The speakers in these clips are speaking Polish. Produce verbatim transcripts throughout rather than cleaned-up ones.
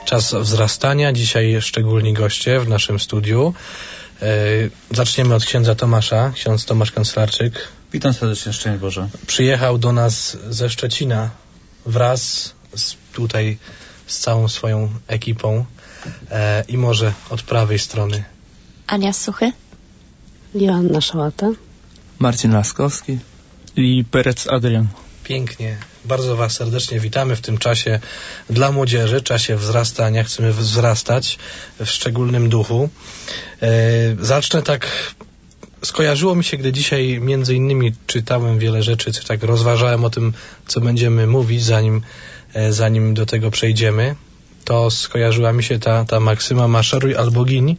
czas wzrastania. Dzisiaj szczególni goście w naszym studiu. Zaczniemy od księdza Tomasza, ksiądz Tomasz Kanclerczyk. Witam serdecznie, szczęść Boże. Przyjechał do nas ze Szczecina wraz z, tutaj z całą swoją ekipą e, i może od prawej strony. Ania Suchy. Joanna Szałata. Marcin Laskowski i Perec Adrian. Pięknie. Bardzo Was serdecznie witamy w tym czasie dla młodzieży, czasie wzrastania. Chcemy wzrastać w szczególnym duchu. E, zacznę tak... Skojarzyło mi się, gdy dzisiaj między innymi czytałem wiele rzeczy, czy tak rozważałem o tym, co będziemy mówić, zanim, e, zanim do tego przejdziemy, to skojarzyła mi się ta, ta maksyma maszeruj albo giń,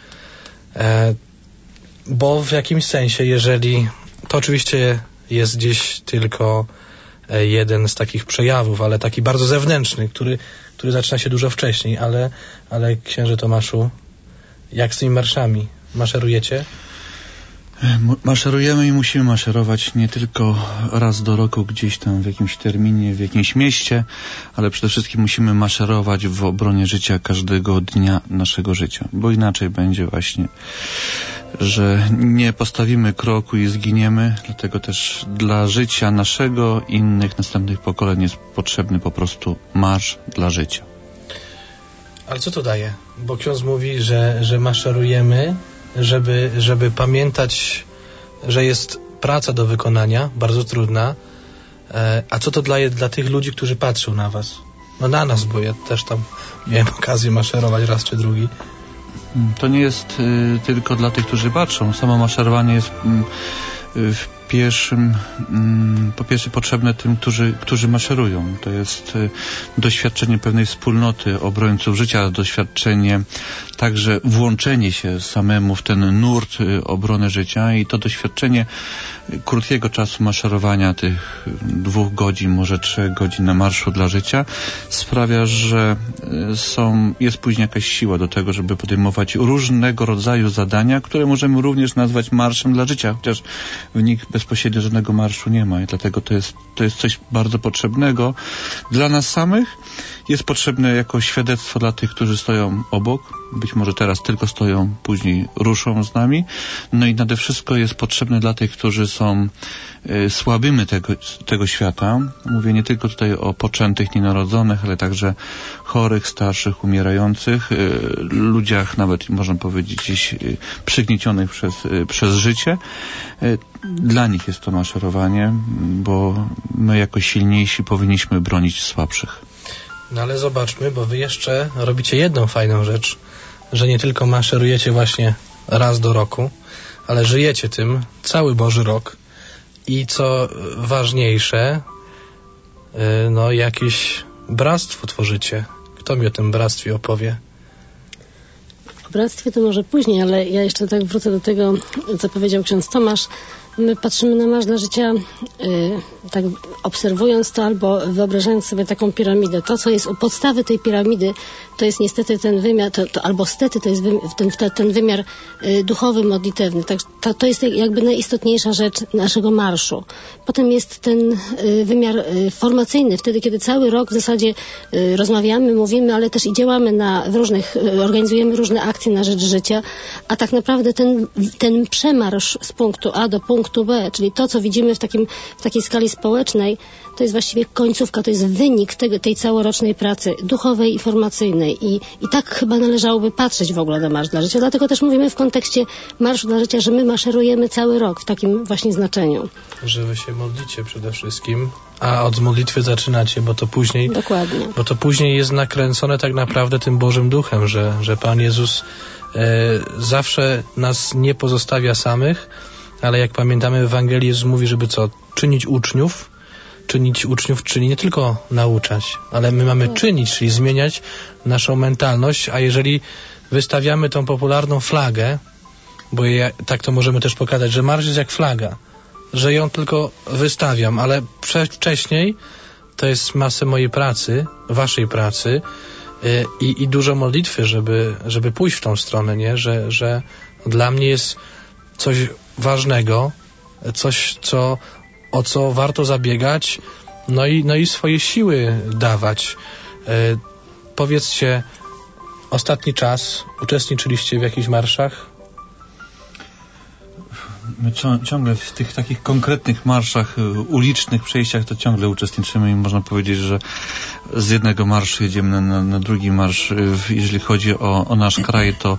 e, bo w jakimś sensie, jeżeli to oczywiście jest gdzieś tylko e, jeden z takich przejawów, ale taki bardzo zewnętrzny, który, który zaczyna się dużo wcześniej, ale, ale księże Tomaszu, jak z tymi marszami? Maszerujecie? Maszerujemy i musimy maszerować nie tylko raz do roku gdzieś tam w jakimś terminie, w jakimś mieście, ale przede wszystkim musimy maszerować w obronie życia każdego dnia naszego życia, bo inaczej będzie właśnie, że nie postawimy kroku i zginiemy, dlatego też dla życia naszego i innych następnych pokoleń jest potrzebny po prostu marsz dla życia. Ale co to daje? Bo ksiądz mówi, że, że maszerujemy, żeby, żeby pamiętać, że jest praca do wykonania, bardzo trudna. E, a co to daje dla tych ludzi, którzy patrzą na was? No na nas, bo ja też tam miałem okazję maszerować raz czy drugi. To nie jest y, tylko dla tych, którzy patrzą. Samo maszerowanie jest y, w pierwszym, y, po pierwsze potrzebne tym, którzy, którzy maszerują. To jest y, doświadczenie pewnej wspólnoty obrońców życia, doświadczenie także włączenie się samemu w ten nurt y, obrony życia i to doświadczenie y, krótkiego czasu maszerowania, tych dwóch godzin, może trzech godzin na marszu dla życia sprawia, że y, są, jest później jakaś siła do tego, żeby podejmować różnego rodzaju zadania, które możemy również nazwać marszem dla życia, chociaż w nich bezpośrednio żadnego marszu nie ma i dlatego to jest, to jest coś bardzo potrzebnego dla nas samych. Jest potrzebne jako świadectwo dla tych, którzy stoją obok. Być może teraz tylko stoją, później ruszą z nami. No i nade wszystko jest potrzebne dla tych, którzy są y, słabymi tego, tego świata. Mówię nie tylko tutaj o poczętych, nienarodzonych, ale także chorych, starszych, umierających, y, ludziach nawet, można powiedzieć, gdzieś y, przygniecionych przez, y, przez życie. Y, dla nich jest to maszerowanie, bo my jako silniejsi powinniśmy bronić słabszych. No ale zobaczmy, bo wy jeszcze robicie jedną fajną rzecz, że nie tylko maszerujecie właśnie raz do roku, ale żyjecie tym cały Boży rok i co ważniejsze, no jakieś bractwo tworzycie. Kto mi o tym bractwie opowie? O bractwie to może później, ale ja jeszcze tak wrócę do tego, co powiedział ksiądz Tomasz. My patrzymy na marsz dla życia yy, tak obserwując to albo wyobrażając sobie taką piramidę. To, co jest u podstawy tej piramidy, to jest niestety ten wymiar, to, to, albo stety to jest wy, ten, ten wymiar yy, duchowy, modlitewny. Tak, to, to jest jakby najistotniejsza rzecz naszego marszu. Potem jest ten yy, wymiar yy, formacyjny, wtedy, kiedy cały rok w zasadzie yy, rozmawiamy, mówimy, ale też i działamy na w różnych, yy, organizujemy różne akcje na rzecz życia, a tak naprawdę ten, ten przemarsz z punktu A do punktu punktu B, czyli to, co widzimy w, takim, w takiej skali społecznej, to jest właściwie końcówka, to jest wynik tego, tej całorocznej pracy duchowej i formacyjnej. I, I tak chyba należałoby patrzeć w ogóle na Marsz dla Życia. Dlatego też mówimy w kontekście Marszu dla Życia, że my maszerujemy cały rok w takim właśnie znaczeniu. Że wy się modlicie przede wszystkim, a od modlitwy zaczynacie, bo to później, Dokładnie. Bo to później jest nakręcone tak naprawdę tym Bożym Duchem, że, że Pan Jezus e, zawsze nas nie pozostawia samych, ale jak pamiętamy w Ewangelii, Jezus mówi, żeby co? Czynić uczniów. Czynić uczniów, czyli nie tylko nauczać, ale my mamy czynić, czyli zmieniać naszą mentalność, a jeżeli wystawiamy tą popularną flagę, bo ja, tak to możemy też pokazać, że marsz jest jak flaga, że ją tylko wystawiam, ale prze, wcześniej to jest masę mojej pracy, waszej pracy yy, i, i dużo modlitwy, żeby, żeby pójść w tą stronę, nie? Że, że dla mnie jest coś ważnego, coś, co, o co warto zabiegać, no i, no i swoje siły dawać. E, powiedzcie, ostatni czas uczestniczyliście w jakichś marszach? My ciągle w tych takich konkretnych marszach ulicznych, przejściach to ciągle uczestniczymy i można powiedzieć, że z jednego marszu jedziemy na, na, na drugi marsz. Jeżeli chodzi o, o nasz kraj, to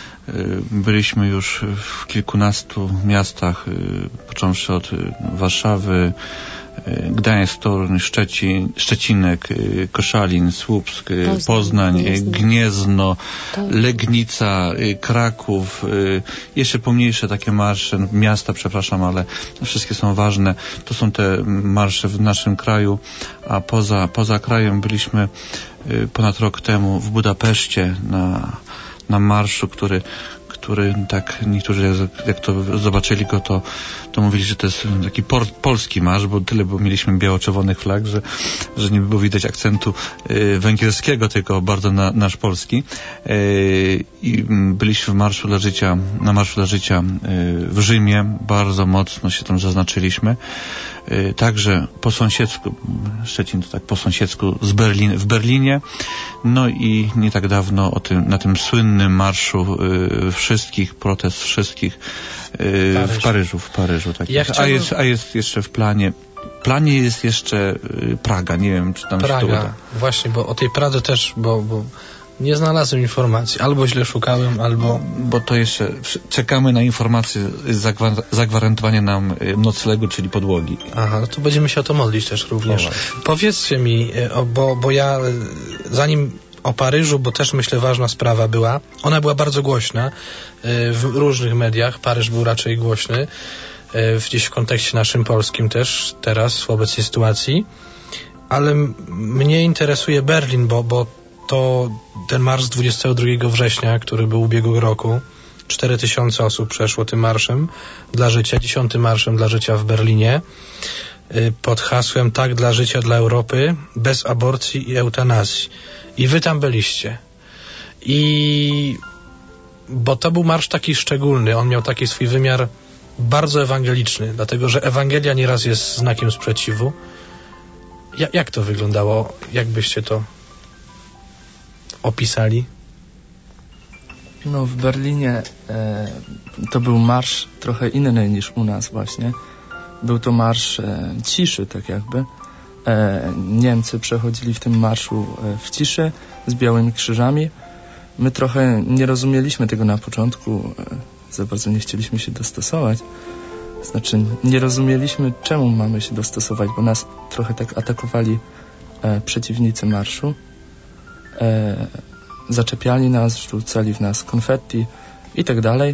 byliśmy już w kilkunastu miastach, począwszy od Warszawy, Gdańsk, Toruń, Szczecin, Szczecinek, Koszalin, Słupsk, Poznań, Poznań Gniezno, Legnica, Kraków, jeszcze pomniejsze takie marsze, miasta, przepraszam, ale wszystkie są ważne. To są te marsze w naszym kraju, a poza, poza krajem byliśmy ponad rok temu w Budapeszcie na, na marszu, który który tak niektórzy jak to zobaczyli go, to, to mówili, że to jest taki por, polski marsz, bo tyle, bo mieliśmy biało-czerwonych flag, że, że nie było widać akcentu y, węgierskiego, tylko bardzo na, nasz polski. Y, I byliśmy w Marszu dla Życia, na Marszu dla Życia y, w Rzymie, bardzo mocno się tam zaznaczyliśmy. Y, także po sąsiedzku, Szczecin to tak po sąsiedzku z Berlin, w Berlinie, no i nie tak dawno o tym, na tym słynnym marszu y, wszystkich, protest wszystkich y, Paryż. w Paryżu, w Paryżu. Tak. Ja a, chciałbym... jest, a jest jeszcze w planie, w planie jest jeszcze y, Praga, nie wiem, czy tam Praga, się to uda. Właśnie, bo o tej Pradze też, bo, bo nie znalazłem informacji, albo źle szukałem, albo... Bo to jeszcze czekamy na informacje zagwa- zagwarantowanie nam noclegu, czyli podłogi. Aha, no to będziemy się o to modlić też również. O, Powiedzcie mi, bo, bo ja zanim o Paryżu, bo też myślę ważna sprawa była, ona była bardzo głośna w różnych mediach, Paryż był raczej głośny, gdzieś w kontekście naszym polskim też teraz w obecnej sytuacji, ale mnie interesuje Berlin, bo, bo to ten marsz z dwudziestego drugiego września, który był ubiegłego roku, cztery tysiące osób przeszło tym marszem dla życia, dziesiątym marszem dla życia w Berlinie, pod hasłem Tak dla życia, dla Europy, bez aborcji i eutanazji. I wy tam byliście. I bo to był marsz taki szczególny, on miał taki swój wymiar bardzo ewangeliczny, dlatego że Ewangelia nieraz jest znakiem sprzeciwu. Ja, jak to wyglądało? Jak byście to opisali? No w Berlinie e, to był marsz trochę inny niż u nas właśnie. Był to marsz e, ciszy tak jakby. E, Niemcy przechodzili w tym marszu e, w ciszy z białymi krzyżami. My trochę nie rozumieliśmy tego na początku, e, za bardzo nie chcieliśmy się dostosować. Znaczy nie rozumieliśmy, czemu mamy się dostosować, bo nas trochę tak atakowali e, przeciwnicy marszu. E, zaczepiali nas, rzucali w nas konfetti i tak dalej.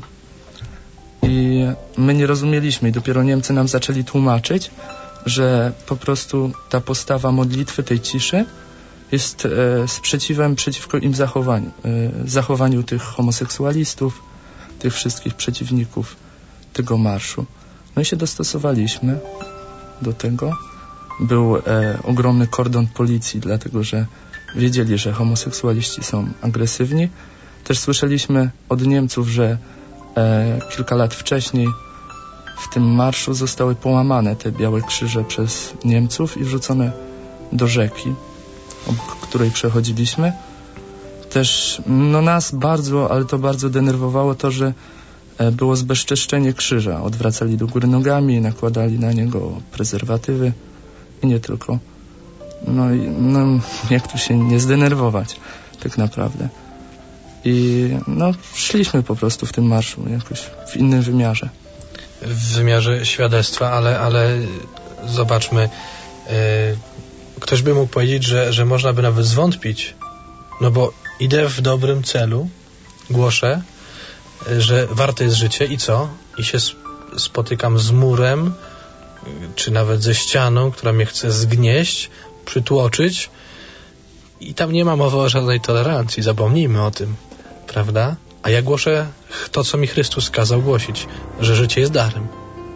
I my nie rozumieliśmy i dopiero Niemcy nam zaczęli tłumaczyć, że po prostu ta postawa modlitwy, tej ciszy jest e, sprzeciwem przeciwko im zachowaniu, e, zachowaniu tych homoseksualistów, tych wszystkich przeciwników tego marszu. No i się dostosowaliśmy do tego. Był e, ogromny kordon policji, dlatego że wiedzieli, że homoseksualiści są agresywni. Też słyszeliśmy od Niemców, że e, kilka lat wcześniej w tym marszu zostały połamane te białe krzyże przez Niemców i wrzucone do rzeki, obok której przechodziliśmy. Też no nas bardzo, ale to bardzo denerwowało to, że e, było zbezczeszczenie krzyża. Odwracali do góry nogami, nakładali na niego prezerwatywy i nie tylko. No i no, jak tu się nie zdenerwować tak naprawdę. I no szliśmy po prostu w tym marszu jakoś w innym wymiarze. W wymiarze świadectwa, ale, ale zobaczmy, yy, ktoś by mógł powiedzieć, że, że można by nawet zwątpić, no bo idę w dobrym celu, głoszę, yy, że warte jest życie i co? I się spotykam z murem, yy, czy nawet ze ścianą, która mnie chce zgnieść, przytłoczyć i tam nie ma mowy o żadnej tolerancji, zapomnijmy o tym, prawda? A ja głoszę to, co mi Chrystus kazał głosić, że życie jest darem.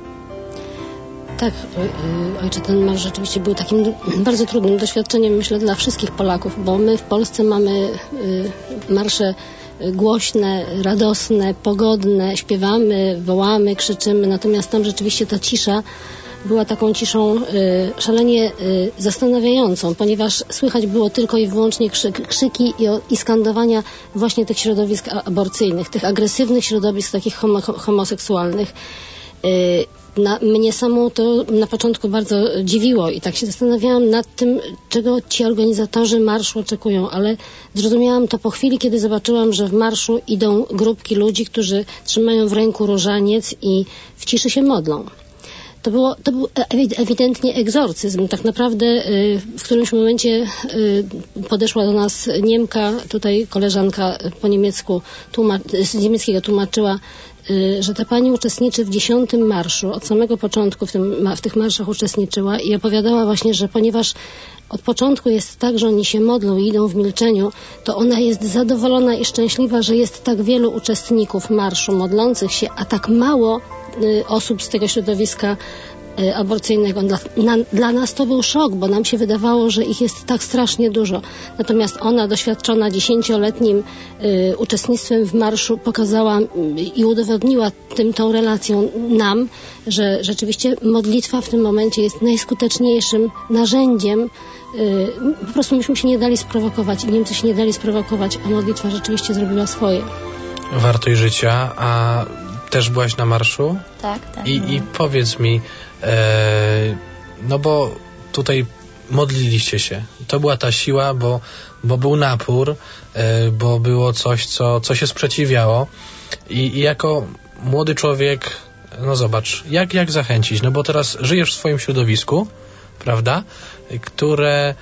Tak, ojcze, ten marsz rzeczywiście był takim bardzo trudnym doświadczeniem, myślę, dla wszystkich Polaków, bo my w Polsce mamy marsze głośne, radosne, pogodne, śpiewamy, wołamy, krzyczymy, natomiast tam rzeczywiście ta cisza była taką ciszą y, szalenie y, zastanawiającą, ponieważ słychać było tylko i wyłącznie krzyk, krzyki i, i skandowania właśnie tych środowisk aborcyjnych, tych agresywnych środowisk takich homo, homoseksualnych. Y, Na, mnie samą to na początku bardzo dziwiło i tak się zastanawiałam nad tym, czego ci organizatorzy marszu oczekują, ale zrozumiałam to po chwili, kiedy zobaczyłam, że w marszu idą grupki ludzi, którzy trzymają w ręku różaniec i w ciszy się modlą. To, było, to był ewidentnie egzorcyzm. Tak naprawdę w którymś momencie podeszła do nas Niemka, tutaj koleżanka po niemiecku, tłumacz, z niemieckiego tłumaczyła, że ta pani uczestniczy w dziesiątym marszu. Od samego początku w, tym, w tych marszach uczestniczyła i opowiadała właśnie, że ponieważ od początku jest tak, że oni się modlą i idą w milczeniu, to ona jest zadowolona i szczęśliwa, że jest tak wielu uczestników marszu modlących się, a tak mało y, osób z tego środowiska y, aborcyjnego. Dla, na, dla nas to był szok, bo nam się wydawało, że ich jest tak strasznie dużo. Natomiast ona, doświadczona dziesięcioletnim y, uczestnictwem w marszu, pokazała y, i udowodniła tym tą relacją nam, że rzeczywiście modlitwa w tym momencie jest najskuteczniejszym narzędziem. Y, po prostu myśmy się nie dali sprowokować i Niemcy się nie dali sprowokować, a modlitwa rzeczywiście zrobiła swoje. Wartość życia, a też byłaś na marszu? Tak, tak. I, i powiedz mi, e, no bo tutaj modliliście się. To była ta siła, bo, bo był napór, e, bo było coś, co, co się sprzeciwiało. I, I jako młody człowiek, no zobacz, jak, jak zachęcić? No bo teraz żyjesz w swoim środowisku, prawda? Które e,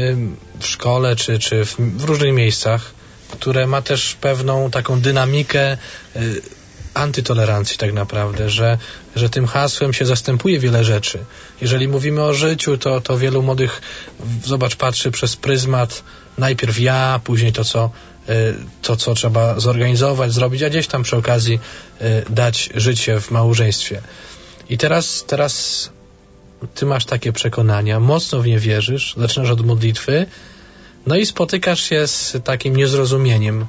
w szkole czy, czy w, w różnych miejscach, które ma też pewną taką dynamikę e, antytolerancji tak naprawdę, że, że tym hasłem się zastępuje wiele rzeczy. Jeżeli mówimy o życiu, to, to wielu młodych, zobacz, patrzy przez pryzmat najpierw ja, później to co, to, co trzeba zorganizować, zrobić, a gdzieś tam przy okazji dać życie w małżeństwie. I teraz, teraz ty masz takie przekonania, mocno w nie wierzysz, zaczynasz od modlitwy, no i spotykasz się z takim niezrozumieniem.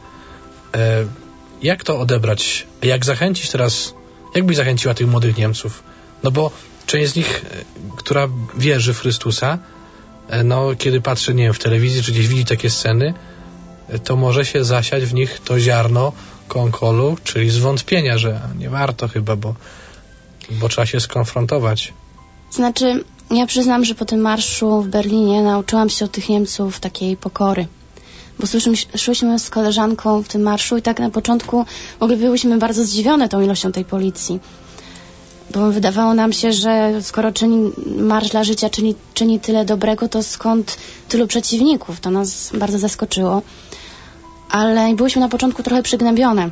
Jak to odebrać? Jak zachęcić teraz? Jak byś zachęciła tych młodych Niemców? No bo część z nich, która wierzy w Chrystusa, no kiedy patrzy, nie wiem, w telewizji, czy gdzieś widzi takie sceny, to może się zasiać w nich to ziarno konkolu, czyli zwątpienia, że nie warto chyba, bo, bo trzeba się skonfrontować. Znaczy, ja przyznam, że po tym marszu w Berlinie nauczyłam się od tych Niemców takiej pokory. Bo szłyśmy z koleżanką w tym marszu i tak na początku w ogóle byłyśmy bardzo zdziwione tą ilością tej policji. Bo wydawało nam się, że skoro czyni, Marsz dla Życia czyni, czyni tyle dobrego, to skąd tylu przeciwników? To nas bardzo zaskoczyło. Ale byłyśmy na początku trochę przygnębione.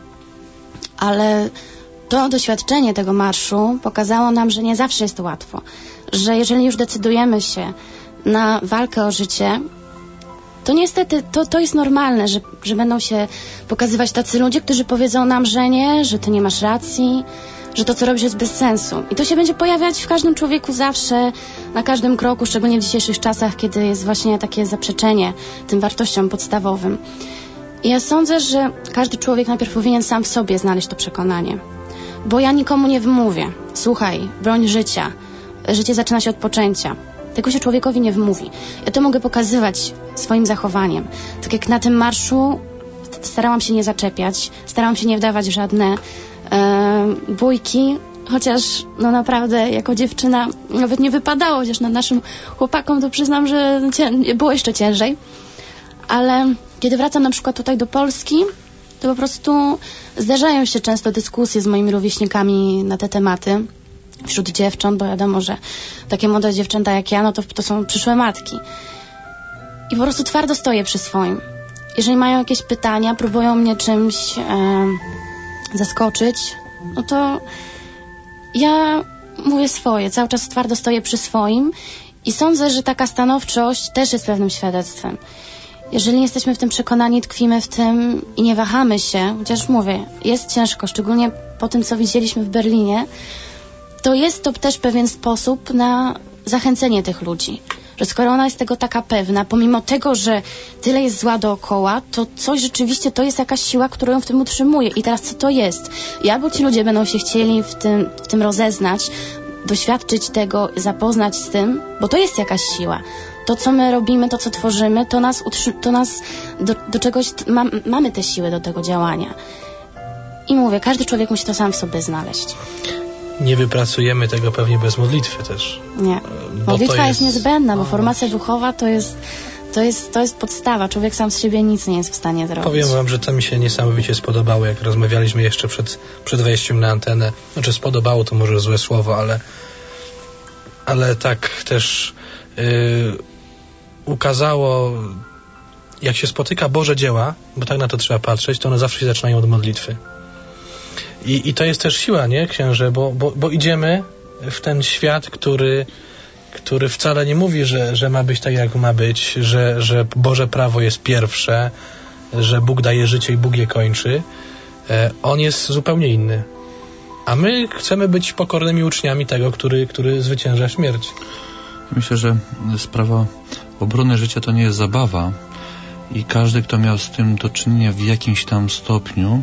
Ale to doświadczenie tego marszu pokazało nam, że nie zawsze jest to łatwo. Że jeżeli już decydujemy się na walkę o życie, to niestety to, to jest normalne, że, że będą się pokazywać tacy ludzie, którzy powiedzą nam, że nie, że ty nie masz racji, że to, co robisz, jest bez sensu. I to się będzie pojawiać w każdym człowieku zawsze, na każdym kroku, szczególnie w dzisiejszych czasach, kiedy jest właśnie takie zaprzeczenie tym wartościom podstawowym. I ja sądzę, że każdy człowiek najpierw powinien sam w sobie znaleźć to przekonanie. Bo ja nikomu nie wmówię. Słuchaj, broń życia. Życie zaczyna się od poczęcia. Tego się człowiekowi nie wmówi. Ja to mogę pokazywać swoim zachowaniem. Tak jak na tym marszu starałam się nie zaczepiać, starałam się nie wdawać w żadne e, bójki, chociaż no naprawdę jako dziewczyna nawet nie wypadało, chociaż nad naszym chłopakom to przyznam, że cię, było jeszcze ciężej. Ale kiedy wracam na przykład tutaj do Polski, to po prostu zdarzają się często dyskusje z moimi rówieśnikami na te tematy wśród dziewcząt, bo wiadomo, że takie młode dziewczęta jak ja, no to, to są przyszłe matki. I po prostu twardo stoję przy swoim. Jeżeli mają jakieś pytania, próbują mnie czymś e, zaskoczyć, no to ja mówię swoje. Cały czas twardo stoję przy swoim i sądzę, że taka stanowczość też jest pewnym świadectwem. Jeżeli jesteśmy w tym przekonani, tkwimy w tym i nie wahamy się, chociaż mówię, jest ciężko, szczególnie po tym, co widzieliśmy w Berlinie, to jest to też pewien sposób na zachęcenie tych ludzi. Że skoro ona jest tego taka pewna, pomimo tego, że tyle jest zła dookoła, to coś rzeczywiście to jest jakaś siła, która ją w tym utrzymuje. I teraz co to jest? I albo ci ludzie będą się chcieli w tym, w tym rozeznać, doświadczyć tego, zapoznać z tym, bo to jest jakaś siła. To, co my robimy, to, co tworzymy, to nas, utrzy- to nas do, do czegoś, ma, mamy te siły do tego działania. I mówię, każdy człowiek musi to sam w sobie znaleźć. Nie wypracujemy tego pewnie bez modlitwy też. Nie. Modlitwa jest... jest niezbędna, bo formacja duchowa to jest, to, jest, to jest podstawa. Człowiek sam z siebie nic nie jest w stanie zrobić. Powiem wam, że to mi się niesamowicie spodobało, jak rozmawialiśmy jeszcze przed, przed wejściem na antenę. Znaczy spodobało to może złe słowo, ale, ale tak też yy, ukazało, jak się spotyka Boże dzieła, bo tak na to trzeba patrzeć, to one zawsze się zaczynają od modlitwy. I, i to jest też siła, nie, księże? Bo, bo, bo idziemy w ten świat, który, który wcale nie mówi, że, że ma być tak, jak ma być, że, że Boże prawo jest pierwsze, że Bóg daje życie i Bóg je kończy. E, on jest zupełnie inny. A my chcemy być pokornymi uczniami tego, który, który zwycięża śmierć. Myślę, że sprawa obrony życia to nie jest zabawa i każdy, kto miał z tym do czynienia w jakimś tam stopniu,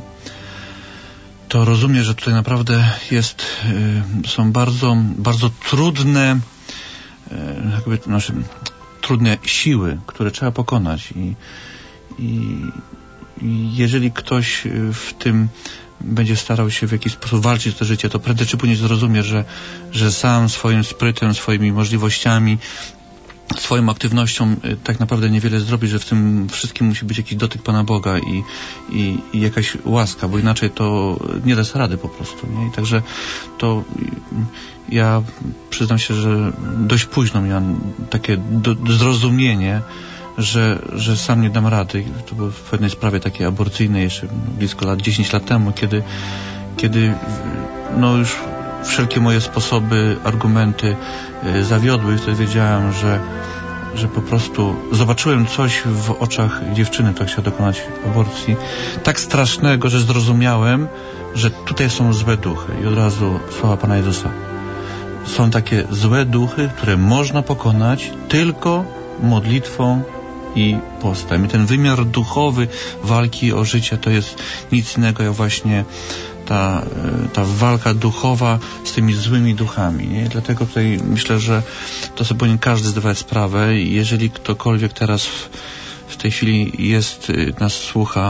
to rozumie, że tutaj naprawdę jest, y, są bardzo, bardzo trudne, y, jakby, znaczy, trudne siły, które trzeba pokonać i, i, i jeżeli ktoś w tym będzie starał się w jakiś sposób walczyć o to życie, to prędzej czy później zrozumie, że, że sam swoim sprytem, swoimi możliwościami, swoją aktywnością tak naprawdę niewiele zrobi, że w tym wszystkim musi być jakiś dotyk Pana Boga i, i, i jakaś łaska, bo inaczej to nie da się rady po prostu. Nie? I także to ja przyznam się, że dość późno miałem takie do, zrozumienie, że, że sam nie dam rady. To było w pewnej sprawie takiej aborcyjnej jeszcze blisko lat, dziesięć lat temu, kiedy, kiedy no już wszelkie moje sposoby, argumenty y, zawiodły i wtedy wiedziałem, że, że po prostu zobaczyłem coś w oczach dziewczyny, która chciała dokonać aborcji, tak strasznego, że zrozumiałem, że tutaj są złe duchy. I od razu słowa Pana Jezusa. Są takie złe duchy, które można pokonać tylko modlitwą i postem. I ten wymiar duchowy walki o życie to jest nic innego jak właśnie Ta, ta walka duchowa z tymi złymi duchami. Nie? Dlatego tutaj myślę, że to sobie powinien każdy zdawać sprawę i jeżeli ktokolwiek teraz w, w tej chwili jest, nas słucha,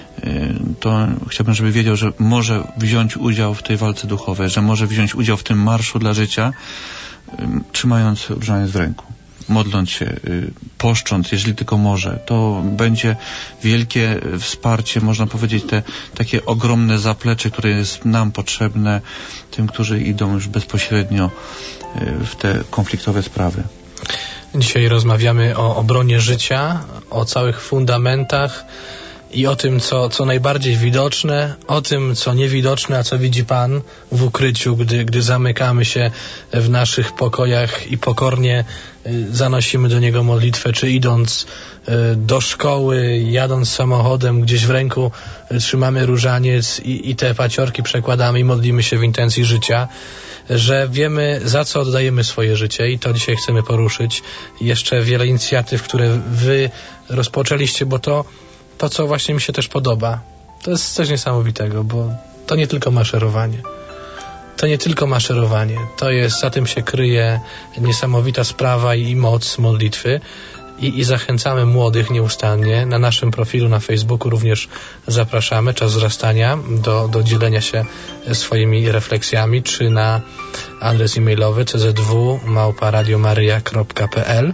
to chciałbym, żeby wiedział, że może wziąć udział w tej walce duchowej, że może wziąć udział w tym marszu dla życia, trzymając różaniec w ręku, modląc się, poszcząc, jeżeli tylko może. To będzie wielkie wsparcie, można powiedzieć, te takie ogromne zaplecze, które jest nam potrzebne, tym, którzy idą już bezpośrednio w te konfliktowe sprawy. Dzisiaj rozmawiamy o obronie życia, o całych fundamentach i o tym, co, co najbardziej widoczne, o tym, co niewidoczne, a co widzi Pan w ukryciu, gdy, gdy zamykamy się w naszych pokojach i pokornie y, zanosimy do Niego modlitwę, czy idąc y, do szkoły, jadąc samochodem, gdzieś w ręku y, trzymamy różaniec i, i te paciorki przekładamy i modlimy się w intencji życia, że wiemy, za co oddajemy swoje życie i to dzisiaj chcemy poruszyć. Jeszcze wiele inicjatyw, które Wy rozpoczęliście, bo to To, co właśnie mi się też podoba, to jest coś niesamowitego, bo to nie tylko maszerowanie. To nie tylko maszerowanie. To jest, za tym się kryje niesamowita sprawa i moc modlitwy. I, i zachęcamy młodych nieustannie. Na naszym profilu na Facebooku również zapraszamy. Czas wzrastania do, do dzielenia się swoimi refleksjami, czy na adres e-mailowy c z w małpa radio maryja kropka p l.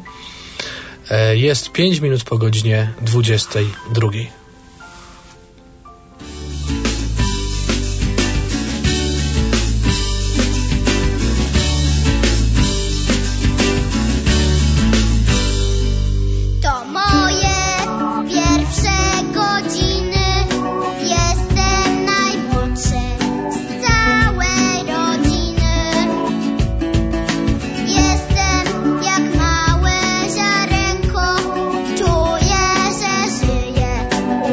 Jest pięć minut po godzinie dwudziestej drugiej. To moje pierwsze godziny, jestem najmłodszy z całej rodziny. Jestem jak małe ziarenko, czuję, że żyję.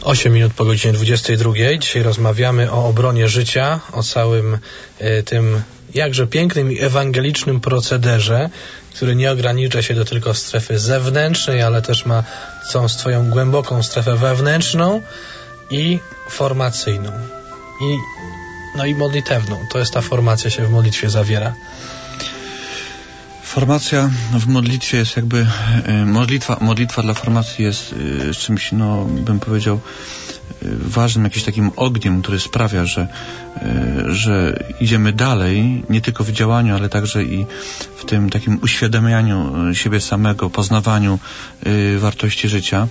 osiem minut po godzinie dwudziestej drugiej. Dzisiaj rozmawiamy o obronie życia, o całym y, tym jakże pięknym i ewangelicznym procederze, który nie ogranicza się do tylko strefy zewnętrznej, ale też ma całą swoją głęboką strefę wewnętrzną i formacyjną. I, no i modlitewną. To jest ta formacja, się w modlitwie zawiera. Formacja w modlitwie jest jakby, modlitwa, modlitwa dla formacji jest czymś, no bym powiedział, ważnym, jakimś takim ogniem, który sprawia, że, że idziemy dalej, nie tylko w działaniu, ale także i w tym takim uświadamianiu siebie samego, poznawaniu wartości życia.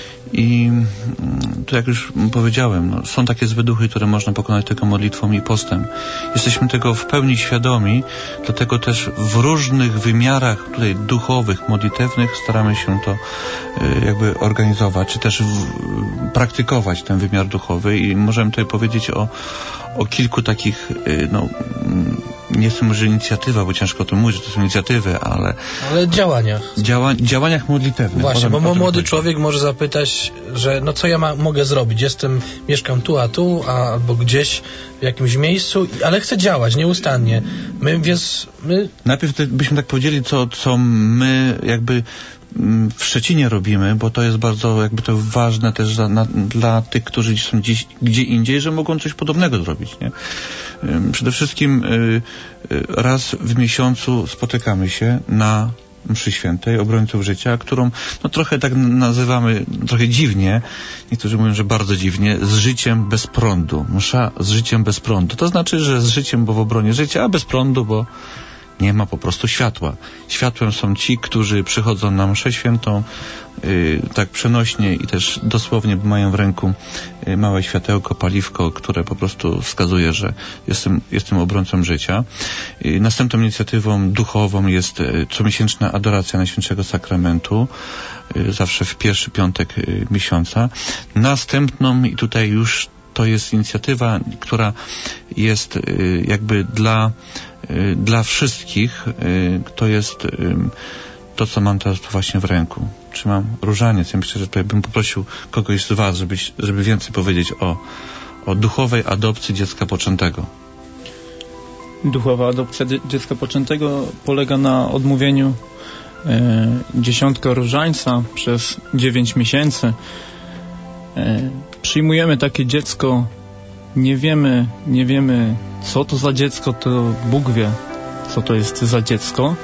I to, jak już powiedziałem, no, są takie złe duchy, które można pokonać tylko modlitwą i postem. Jesteśmy tego w pełni świadomi, dlatego też w różnych wymiarach tutaj duchowych, modlitewnych staramy się to y, jakby organizować, czy też w, praktykować ten wymiar duchowy i możemy tutaj powiedzieć o, o kilku takich, y, no nie chcę może inicjatywa, bo ciężko o tym mówić, że to są inicjatywy, ale... Ale działaniach. Działa, działaniach modlitewnych. Właśnie, Potem, bo młody człowiek może zapytać, że no co ja ma, mogę zrobić? Jestem, mieszkam tu, a tu, a, albo gdzieś w jakimś miejscu, ale chcę działać nieustannie. My, więc my... Najpierw te, byśmy tak powiedzieli, co, co my jakby w Szczecinie robimy, bo to jest bardzo jakby to ważne też za, na, dla tych, którzy są gdzieś, gdzie indziej, że mogą coś podobnego zrobić, nie? Przede wszystkim y, y, raz w miesiącu spotykamy się na mszy świętej obrońców życia, którą no trochę tak nazywamy, trochę dziwnie, niektórzy mówią, że bardzo dziwnie, z życiem bez prądu. Msza z życiem bez prądu. To znaczy, że z życiem, bo w obronie życia, a bez prądu, bo nie ma po prostu światła. Światłem są ci, którzy przychodzą na mszę świętą yy, tak przenośnie i też dosłownie mają w ręku yy, małe światełko, paliwko, które po prostu wskazuje, że jestem, jestem obrońcą życia. Yy, następną inicjatywą duchową jest yy, comiesięczna adoracja Najświętszego Sakramentu, yy, zawsze w pierwszy piątek yy, miesiąca. Następną, i tutaj już to jest inicjatywa, która jest yy, jakby dla dla wszystkich, to jest to, co mam teraz właśnie w ręku. Trzymam różaniec. Ja myślę, że tutaj bym poprosił kogoś z was, żeby, żeby więcej powiedzieć o, o duchowej adopcji dziecka poczętego. Duchowa adopcja dziecka poczętego polega na odmówieniu e, dziesiątka różańca przez dziewięć miesięcy. E, przyjmujemy takie dziecko. Nie wiemy, nie wiemy, co to za dziecko, to Bóg wie, co to jest za dziecko.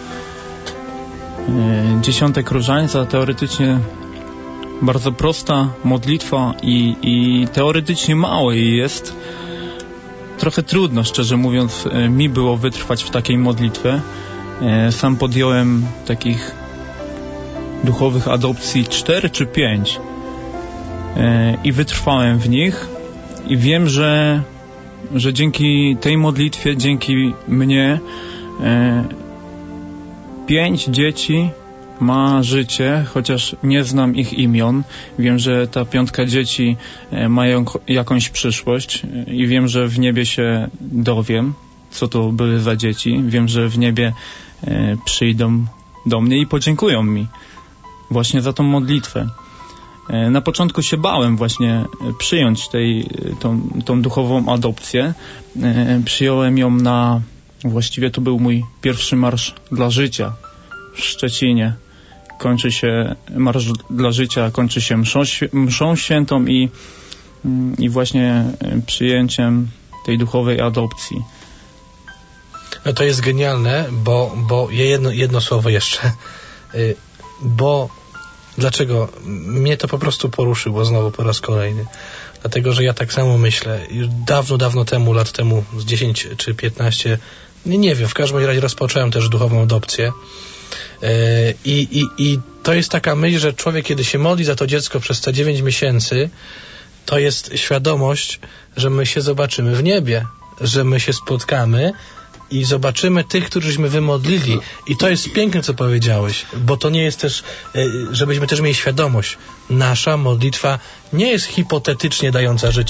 Dziesiątek różańca, teoretycznie bardzo prosta modlitwa i, i teoretycznie mało i jest. Trochę trudno, szczerze mówiąc, mi było wytrwać w takiej modlitwie. Sam podjąłem takich duchowych adopcji cztery czy pięć i wytrwałem w nich. I wiem, że, że dzięki tej modlitwie, dzięki mnie e, pięć dzieci ma życie, chociaż nie znam ich imion. Wiem, że ta piątka dzieci e, mają jakąś przyszłość e, i wiem, że w niebie się dowiem, co to były za dzieci. Wiem, że w niebie e, przyjdą do mnie i podziękują mi właśnie za tą modlitwę. Na początku się bałem właśnie przyjąć tej, tą, tą duchową adopcję. Przyjąłem ją na, właściwie to był mój pierwszy marsz dla życia w Szczecinie. Kończy się marsz dla życia, kończy się mszą, mszą świętą i, i właśnie przyjęciem tej duchowej adopcji. No to jest genialne, bo, bo jedno, jedno słowo jeszcze, bo dlaczego? Mnie to po prostu poruszyło znowu po raz kolejny. Dlatego, że ja tak samo myślę. Już dawno, dawno temu, lat temu, z dziesięć czy piętnaście, nie, nie wiem, w każdym razie rozpocząłem też duchową adopcję. Yy, i, i, I to jest taka myśl, że człowiek, kiedy się modli za to dziecko przez te dziewięć miesięcy, to jest świadomość, że my się zobaczymy w niebie, że my się spotkamy i zobaczymy tych, którzyśmy wymodlili. I to jest piękne, co powiedziałeś, bo to nie jest też, żebyśmy też mieli świadomość. Nasza modlitwa nie jest hipotetycznie dająca życie. Ale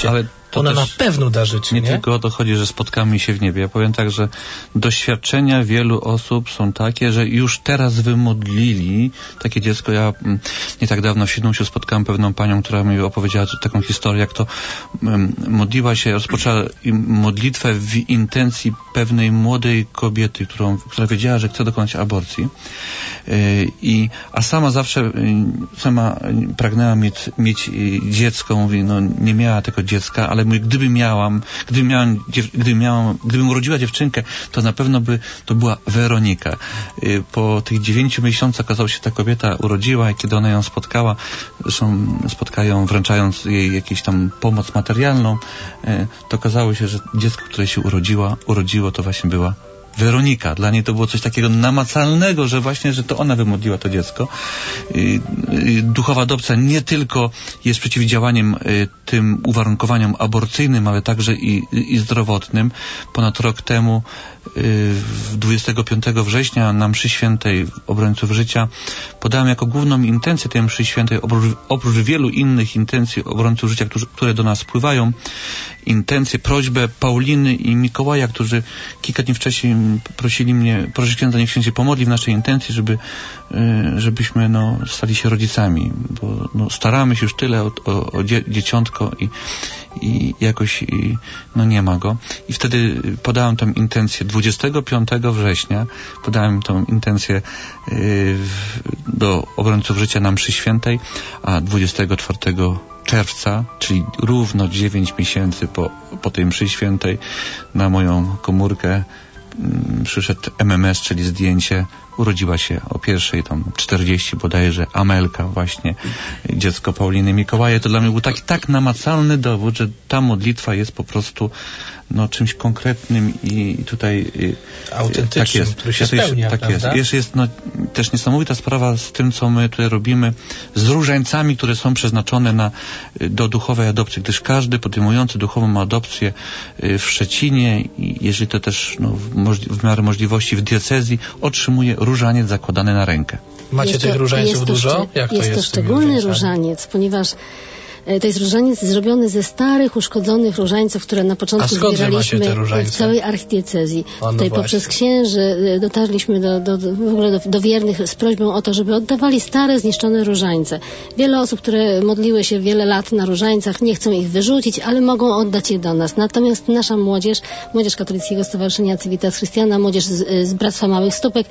To Ona na też pewno da życie, nie, nie? tylko o to chodzi, że spotkamy się w niebie. Ja powiem tak, że doświadczenia wielu osób są takie, że już teraz wymodlili takie dziecko. Ja mm, nie tak dawno w Świnoujściu spotkałem pewną panią, która mi opowiedziała taką historię, jak to mm, modliła się, rozpoczęła modlitwę w intencji pewnej młodej kobiety, którą, która wiedziała, że chce dokonać aborcji. Yy, i, a sama zawsze yy, sama pragnęła mieć, mieć dziecko. Mówi, no nie miała tego dziecka, ale mówi, gdyby miałam, gdyby miałam, gdyby miałam, gdybym urodziła dziewczynkę, to na pewno by to była Weronika. Yy, po tych dziewięciu miesiącach okazało się, że ta kobieta urodziła i kiedy ona ją spotkała, zresztą spotkała ją wręczając jej jakąś tam pomoc materialną, yy, to okazało się, że dziecko, które się urodziła, urodziło, to właśnie była Weronika. Dla niej to było coś takiego namacalnego, że właśnie, że to ona wymodliła to dziecko. Duchowa adopcja nie tylko jest przeciwdziałaniem tym uwarunkowaniom aborcyjnym, ale także i, i zdrowotnym. Ponad rok temu, dwudziestego piątego września, na mszy świętej Obrońców Życia podałem jako główną intencję tej mszy świętej, oprócz, oprócz wielu innych intencji Obrońców Życia, którzy, które do nas wpływają, intencję, prośbę Pauliny i Mikołaja, którzy kilka dni wcześniej prosili mnie, proszę księdza, niech się pomodli w naszej intencji, żeby, żebyśmy no, stali się rodzicami, bo no, staramy się już tyle o, o, o dzie, dzieciątko i, i jakoś i, no nie ma go. I wtedy podałem tę intencję dwudziestego piątego września, podałem tę intencję yy, do Obrońców Życia na mszy świętej, a dwudziestego czwartego czerwca, czyli równo dziewięć miesięcy po, po tej mszy świętej, na moją komórkę mm, przyszedł M M S, czyli zdjęcie. Urodziła się o pierwszej tam czterdzieści bodajże Amelka, właśnie dziecko Pauliny Mikołaja. To dla mnie był taki tak namacalny dowód, że ta modlitwa jest po prostu no, czymś konkretnym i tutaj autentycznym, tak jest. który się Jeszcze, spełnia, tak prawda? jest. Jeszcze jest no, też niesamowita sprawa z tym, co my tutaj robimy, z różańcami, które są przeznaczone na, do duchowej adopcji, gdyż każdy podejmujący duchową adopcję w Szczecinie, i jeżeli to też no, w, możli- w miarę możliwości w diecezji, otrzymuje różaniec zakładany na rękę. Macie Jest tych to- różańców jest to dużo? szcze- Jak to jest jest to z tymi szczególny różańcami? różaniec, ponieważ e, to jest różaniec zrobiony ze starych, uszkodzonych różańców, które na A początku skąd wy macie zbieraliśmy te różańce? w całej archidiecezji. O, no Tutaj właśnie. poprzez księży e, dotarliśmy do, do, do, w ogóle do, do wiernych z prośbą o to, żeby oddawali stare, zniszczone różańce. Wiele osób, które modliły się wiele lat na różańcach, nie chcą ich wyrzucić, ale mogą oddać je do nas. Natomiast nasza młodzież, młodzież Katolickiego Stowarzyszenia Civitas Christiana, młodzież z, z Bractwa Małych Stópek,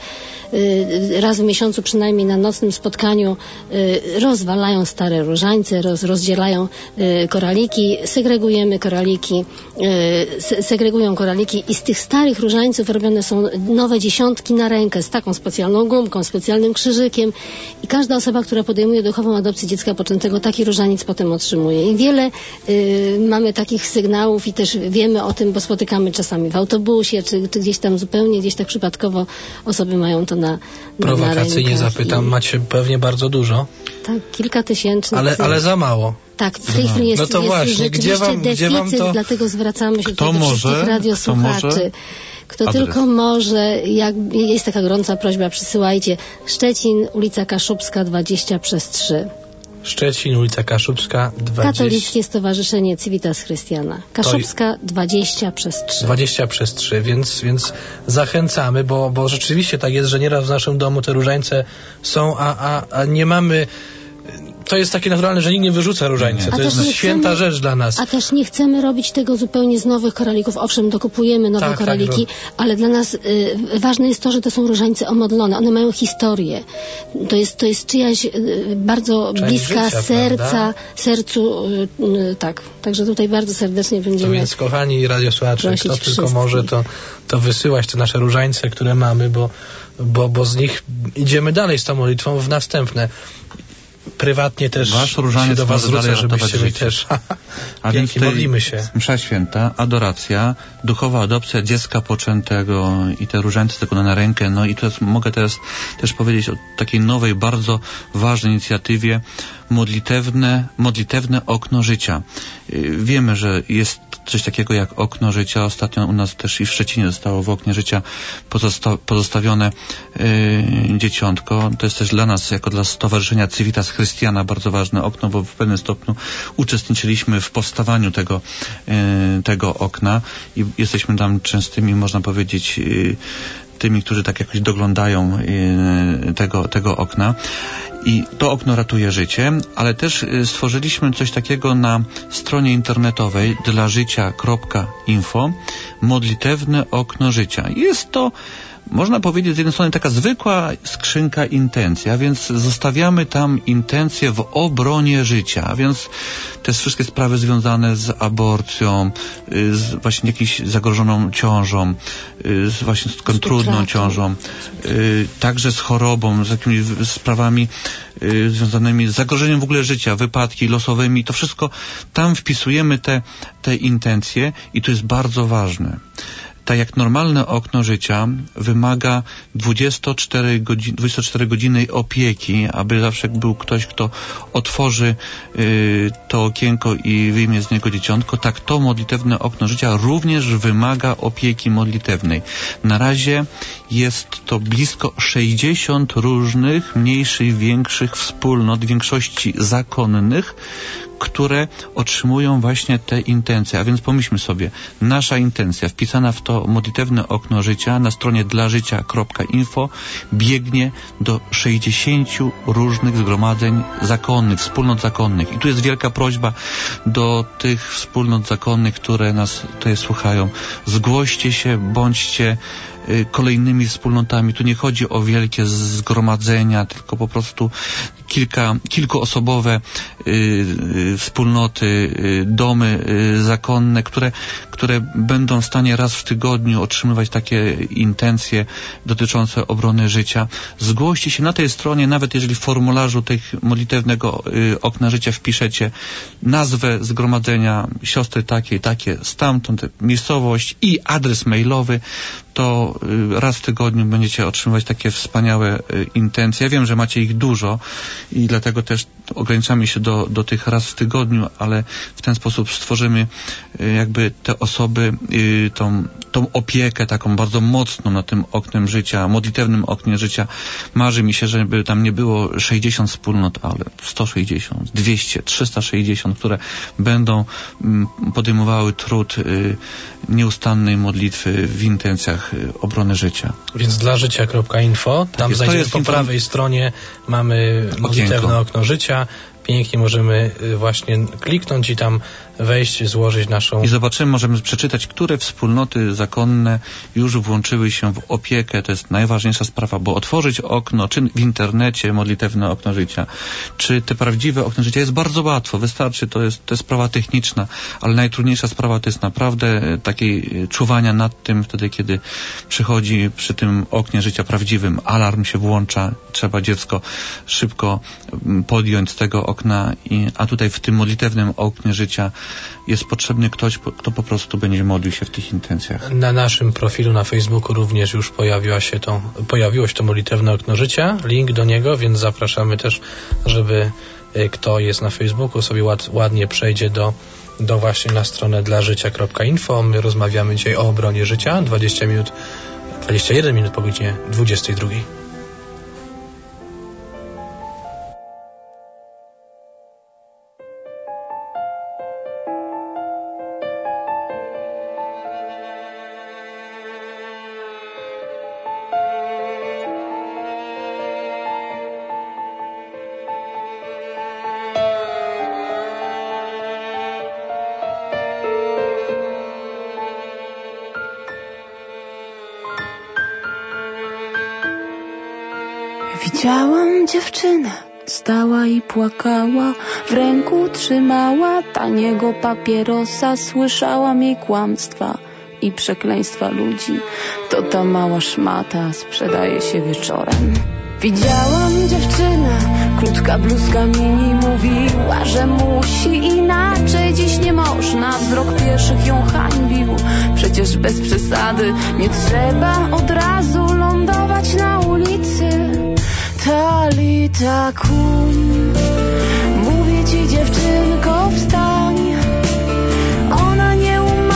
e, raz w miesiącu przynajmniej na nocnym spotkaniu e, rozwalają stare różańce, roz, rozdzielają e, koraliki, segregujemy koraliki, e, se, segregują koraliki i z tych starych różańców robione są nowe dziesiątki na rękę z taką specjalną gumką, specjalnym krzyżykiem i każda osoba, która podejmuje duchową adopcję dziecka poczętego, taki różaniec potem otrzymuje. I wiele e, mamy takich sygnałów i też wiemy o tym, bo spotykamy czasami w autobusie, czy, czy gdzieś tam zupełnie, gdzieś tak przypadkowo osoby mają to na, na, na Prowokacyjnie rękach. zapytam, I, macie pewnie bardzo dużo, tak, kilka tysięcznych. ale, ale za mało. Tak, w tej chwili jest, No to jest właśnie, rzeczywiście gdzie wam- deficyt, gdzie wam to- dlatego zwracamy się Kto tutaj do może? wszystkich Kto radiosłuchaczy. może? Kto Adres. tylko może, jak, jest taka gorąca prośba, przysyłajcie. Szczecin, ulica Kaszubska, dwadzieścia przez trzy. Szczecin, ulica Kaszubska, dwadzieścia, Katolickie Stowarzyszenie Civitas Christiana. Kaszubska, dwadzieścia przez trzy. dwadzieścia przez trzy, więc, więc zachęcamy, bo, bo rzeczywiście tak jest, że nieraz w naszym domu te różańce są, a, a, a nie mamy... To jest takie naturalne, że nikt nie wyrzuca różańca. A To też jest nie święta chcemy- rzecz dla nas. A też nie chcemy robić tego zupełnie z nowych koralików. Owszem, dokupujemy nowe Tak, tak, koraliki, ro- ale dla nas y, ważne jest to, że to są różańce omodlone. One mają historię. To jest, to jest czyjaś y, bardzo Część bliska życia, serca, prawda? sercu. Y, y, tak. Także tutaj bardzo serdecznie To będziemy... więc, kochani radioslacze, prosić kto tylko wszystkich. może, to, to wysyłać te nasze różańce, które mamy, bo, bo, bo z nich idziemy dalej z tą modlitwą w następne. Prywatnie też Wasz się różaniec do was może dalej zwrócę, żebyście ratować mi życie. też... A więc Pięknie, tutaj modlimy się. msza święta, adoracja, duchowa adopcja dziecka poczętego i te różańce zakładane na rękę. No i teraz mogę teraz też powiedzieć o takiej nowej, bardzo ważnej inicjatywie modlitewne, modlitewne okno życia. Yy, Wiemy, że jest coś takiego jak okno życia. Ostatnio u nas też i w Szczecinie zostało w oknie życia pozosta pozostawione yy, dzieciątko. To jest też dla nas, jako dla Stowarzyszenia Civitas Christiana, bardzo ważne okno, bo w pewnym stopniu uczestniczyliśmy w powstawaniu tego, yy, tego okna i jesteśmy tam częstymi, można powiedzieć, yy, tymi, którzy tak jakoś doglądają yy, tego, tego okna. I to okno ratuje życie, ale też stworzyliśmy coś takiego na stronie internetowej dla życia kropka info, modlitewne okno życia. Jest to, można powiedzieć, z jednej strony taka zwykła skrzynka intencji, a więc zostawiamy tam intencje w obronie życia, a więc te wszystkie sprawy związane z aborcją, z właśnie jakąś zagrożoną ciążą, z właśnie z taką trudną ciążą, także z chorobą, z jakimiś sprawami związanymi z zagrożeniem w ogóle życia, wypadki losowymi, to wszystko tam wpisujemy te, te intencje i to jest bardzo ważne. Tak jak normalne okno życia wymaga dwudziestoczterogodzinnej opieki, aby zawsze był ktoś, kto otworzy y, to okienko i wyjmie z niego dzieciątko, tak to modlitewne okno życia również wymaga opieki modlitewnej. Na razie jest to blisko sześćdziesiąt różnych, mniejszych, większych wspólnot, w większości zakonnych, które otrzymują właśnie te intencje. A więc pomyślmy sobie, nasza intencja wpisana w to modlitewne okno życia na stronie dla życia kropka info biegnie do sześćdziesięciu różnych zgromadzeń zakonnych, wspólnot zakonnych. I tu jest wielka prośba do tych wspólnot zakonnych, które nas tutaj słuchają. Zgłoście się, bądźcie kolejnymi wspólnotami. Tu nie chodzi o wielkie zgromadzenia, tylko po prostu kilka, kilkuosobowe y, y, wspólnoty, y, domy y, zakonne, które, które będą w stanie raz w tygodniu otrzymywać takie intencje dotyczące obrony życia. Zgłoście się na tej stronie, nawet jeżeli w formularzu tych modlitewnego y, okna życia wpiszecie nazwę zgromadzenia, siostry takie, takie, stamtąd miejscowość i adres mailowy, to raz w tygodniu będziecie otrzymywać takie wspaniałe intencje. Ja wiem, że macie ich dużo i dlatego też ograniczamy się do, do tych raz w tygodniu, ale w ten sposób stworzymy jakby te osoby, tą, tą opiekę taką bardzo mocną nad tym oknem życia, modlitewnym oknie życia. Marzy mi się, żeby tam nie było sześćdziesiąt wspólnot, ale sto sześćdziesiąt, dwieście, trzysta sześćdziesiąt, które będą podejmowały trud nieustannej modlitwy w intencjach obrony życia. Więc dla życia kropka info, tam jest, znajdziemy jest po prawej stronie, mamy modlitewne okno życia. Pięknie możemy właśnie kliknąć i tam wejść, złożyć naszą... I zobaczymy, możemy przeczytać, które wspólnoty zakonne już włączyły się w opiekę. To jest najważniejsza sprawa, bo otworzyć okno, czy w internecie modlitewne okno życia, czy te prawdziwe okno życia jest bardzo łatwo. Wystarczy, to jest, to jest sprawa techniczna, ale najtrudniejsza sprawa to jest naprawdę takiej czuwania nad tym, wtedy kiedy przychodzi przy tym oknie życia prawdziwym, alarm się włącza, trzeba dziecko szybko podjąć z tego okna, i, a tutaj w tym modlitewnym oknie życia jest potrzebny ktoś, kto po prostu będzie modlił się w tych intencjach. Na naszym profilu na Facebooku również już pojawiła się to, pojawiło się to modlitewne okno życia, link do niego, więc zapraszamy też, żeby kto jest na Facebooku sobie ład, ładnie przejdzie do, do właśnie na stronę dla życia kropka info. My rozmawiamy dzisiaj o obronie życia, dwadzieścia minut, dwadzieścia jeden minut po godzinie dwudziestej drugiej. Widziałam dziewczynę, stała i płakała, w ręku trzymała taniego papierosa, słyszałam jej kłamstwa i przekleństwa ludzi. To ta mała szmata sprzedaje się wieczorem. Widziałam dziewczynę, krótka bluzka mini, mówiła, że musi inaczej, dziś nie można, wzrok pieszych ją hańbił. Przecież bez przesady, nie trzeba od razu lądować na ulicy. Talita kum, mówię ci dziewczynko, wstań. Ona nie umie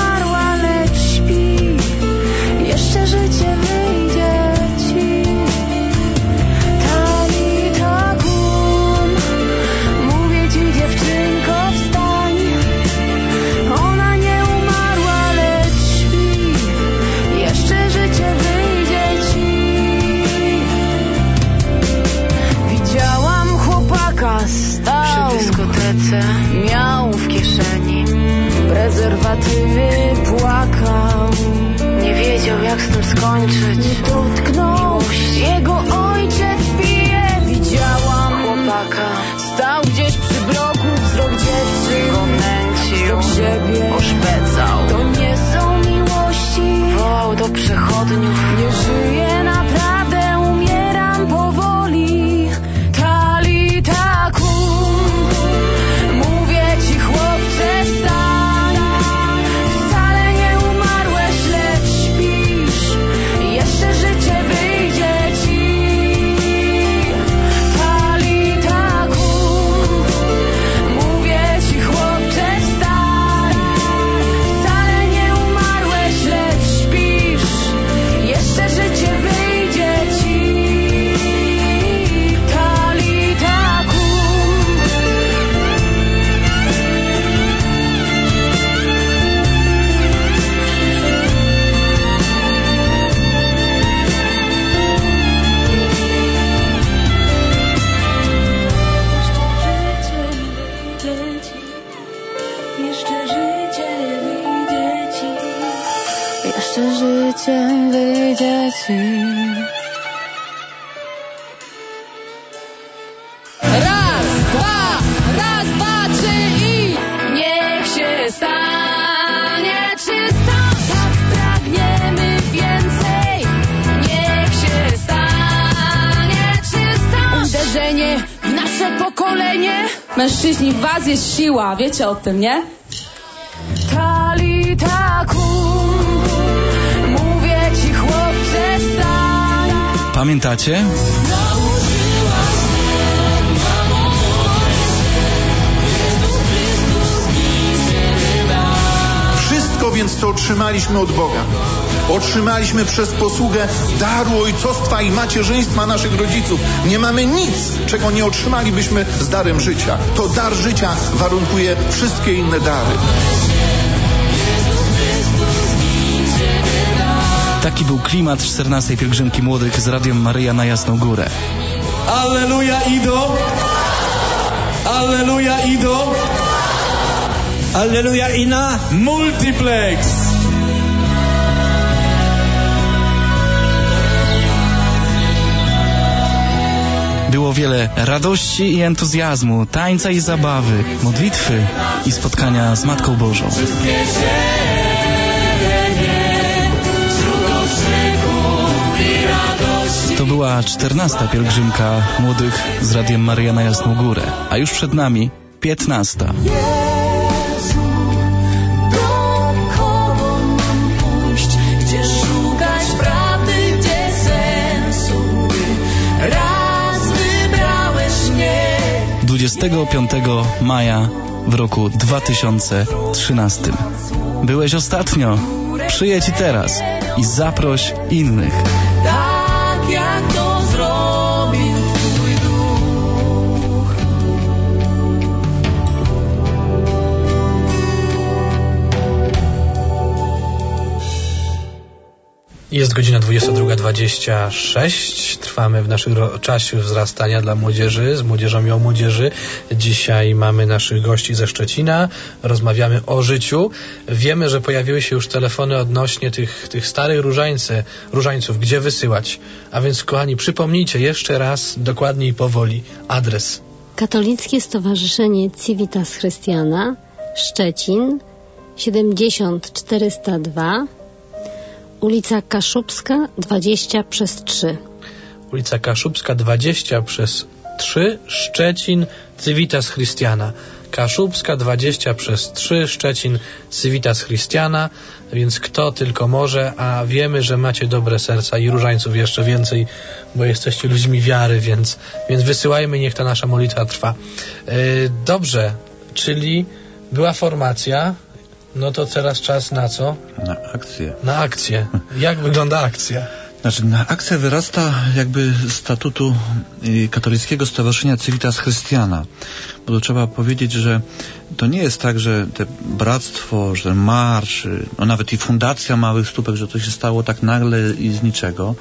wierzcie w nasze pokolenie. Mężczyźni, w was jest siła, wiecie o tym, nie? Talita kum, mówię ci chłopcze stań. Pamiętacie? Wszystko więc, co otrzymaliśmy od Boga, otrzymaliśmy przez posługę daru ojcostwa i macierzyństwa naszych rodziców. Nie mamy nic, czego nie otrzymalibyśmy z darem życia. To dar życia warunkuje wszystkie inne dary. Taki był klimat czternastej pielgrzymki młodych z Radiem Maryja na Jasną Górę. Alleluja, idą! Alleluja, idą! Alleluja, i na multiplex! Było wiele radości i entuzjazmu, tańca i zabawy, modlitwy i spotkania z Matką Bożą. To była czternasta pielgrzymka młodych z Radiem Maryja na Jasną Górę, a już przed nami piętnasta. Jezu, dokąd mam pójść, gdzie szukać prawdy, gdzie sensu? Raz wybrałeś mnie. dwudziestego piątego maja w roku dwa tysiące trzynastym. Byłeś ostatnio, przyjedź i teraz i zaproś innych. Tak jak to zrobił Twój duch. Jest godzina dwudziesta druga dwadzieścia sześć. Trwamy w naszym czasie wzrastania dla młodzieży, z młodzieżą i o młodzieży. Dzisiaj mamy naszych gości ze Szczecina. Rozmawiamy o życiu. Wiemy, że pojawiły się już telefony odnośnie tych, tych starych różańcy, różańców, gdzie wysyłać. A więc, kochani, przypomnijcie jeszcze raz, dokładnie i powoli, adres. Katolickie Stowarzyszenie Civitas Christiana, Szczecin, siedemdziesiąt czterysta dwa, ulica Kaszubska, dwadzieścia przez trzy. Ulica Kaszubska, dwadzieścia przez trzy, Szczecin, Civitas Christiana. Kaszubska, dwadzieścia przez trzy, Szczecin, Civitas Christiana. Więc kto tylko może, a wiemy, że macie dobre serca i różańców jeszcze więcej, bo jesteście ludźmi wiary, więc, więc wysyłajmy, niech ta nasza modlitwa trwa. Yy, dobrze, czyli była formacja. No to teraz czas na co? Na akcję. Na akcję. Jak wygląda akcja? Znaczy, na akcja wyrasta jakby z statutu Katolickiego Stowarzyszenia Civitas Christiana. Bo to trzeba powiedzieć, że to nie jest tak, że te bractwo, że ten marsz, no nawet i fundacja Małych Stópek, że to się stało tak nagle i z niczego.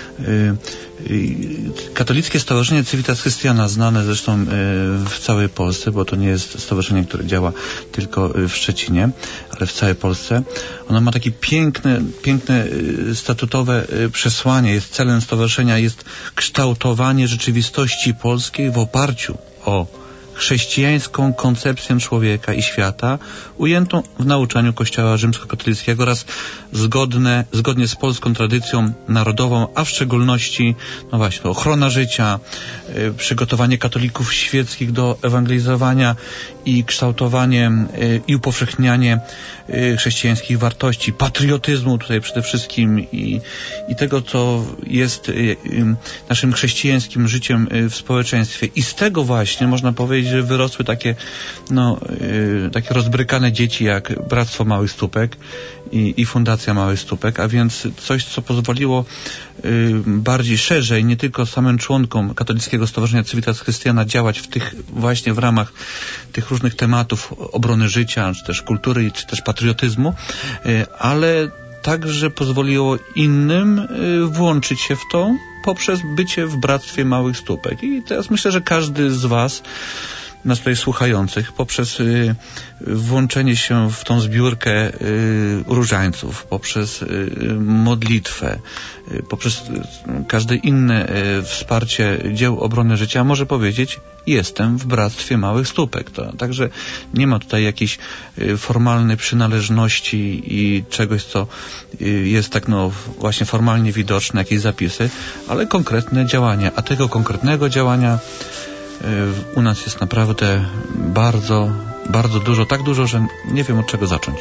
Katolickie Stowarzyszenie Civitas Christiana, znane zresztą w całej Polsce, bo to nie jest stowarzyszenie, które działa tylko w Szczecinie, ale w całej Polsce. Ono ma takie piękne, piękne statutowe przesłanie. Jest celem stowarzyszenia jest kształtowanie rzeczywistości polskiej w oparciu o chrześcijańską koncepcję człowieka i świata, ujętą w nauczaniu Kościoła rzymskokatolickiego oraz zgodne, zgodnie z polską tradycją narodową, a w szczególności, no właśnie, ochrona życia, y, przygotowanie katolików świeckich do ewangelizowania i kształtowanie y, i upowszechnianie y, chrześcijańskich wartości, patriotyzmu tutaj przede wszystkim i, i tego, co jest y, y, naszym chrześcijańskim życiem y, w społeczeństwie. I z tego właśnie można powiedzieć, że wyrosły takie, no, yy, takie rozbrykane dzieci jak Bractwo Małych Stópek i, i Fundacja Małych Stópek, a więc coś, co pozwoliło yy, bardziej szerzej, nie tylko samym członkom Katolickiego Stowarzyszenia Civitas Christiana działać w tych właśnie w ramach tych różnych tematów obrony życia, czy też kultury, czy też patriotyzmu, yy, ale także pozwoliło innym yy, włączyć się w to poprzez bycie w Bractwie Małych Stópek. I teraz myślę, że każdy z was, nas tutaj słuchających, poprzez y, włączenie się w tą zbiórkę y, różańców, poprzez y, modlitwę, y, poprzez y, każde inne y, wsparcie dzieł obrony życia może powiedzieć: jestem w Bractwie Małych Stópek. To, także nie ma tutaj jakiejś y, formalnej przynależności i czegoś, co y, jest tak no właśnie formalnie widoczne, jakieś zapisy, ale konkretne działania. A tego konkretnego działania u nas jest naprawdę bardzo, bardzo dużo, tak dużo, że nie wiem od czego zacząć.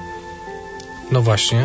No właśnie.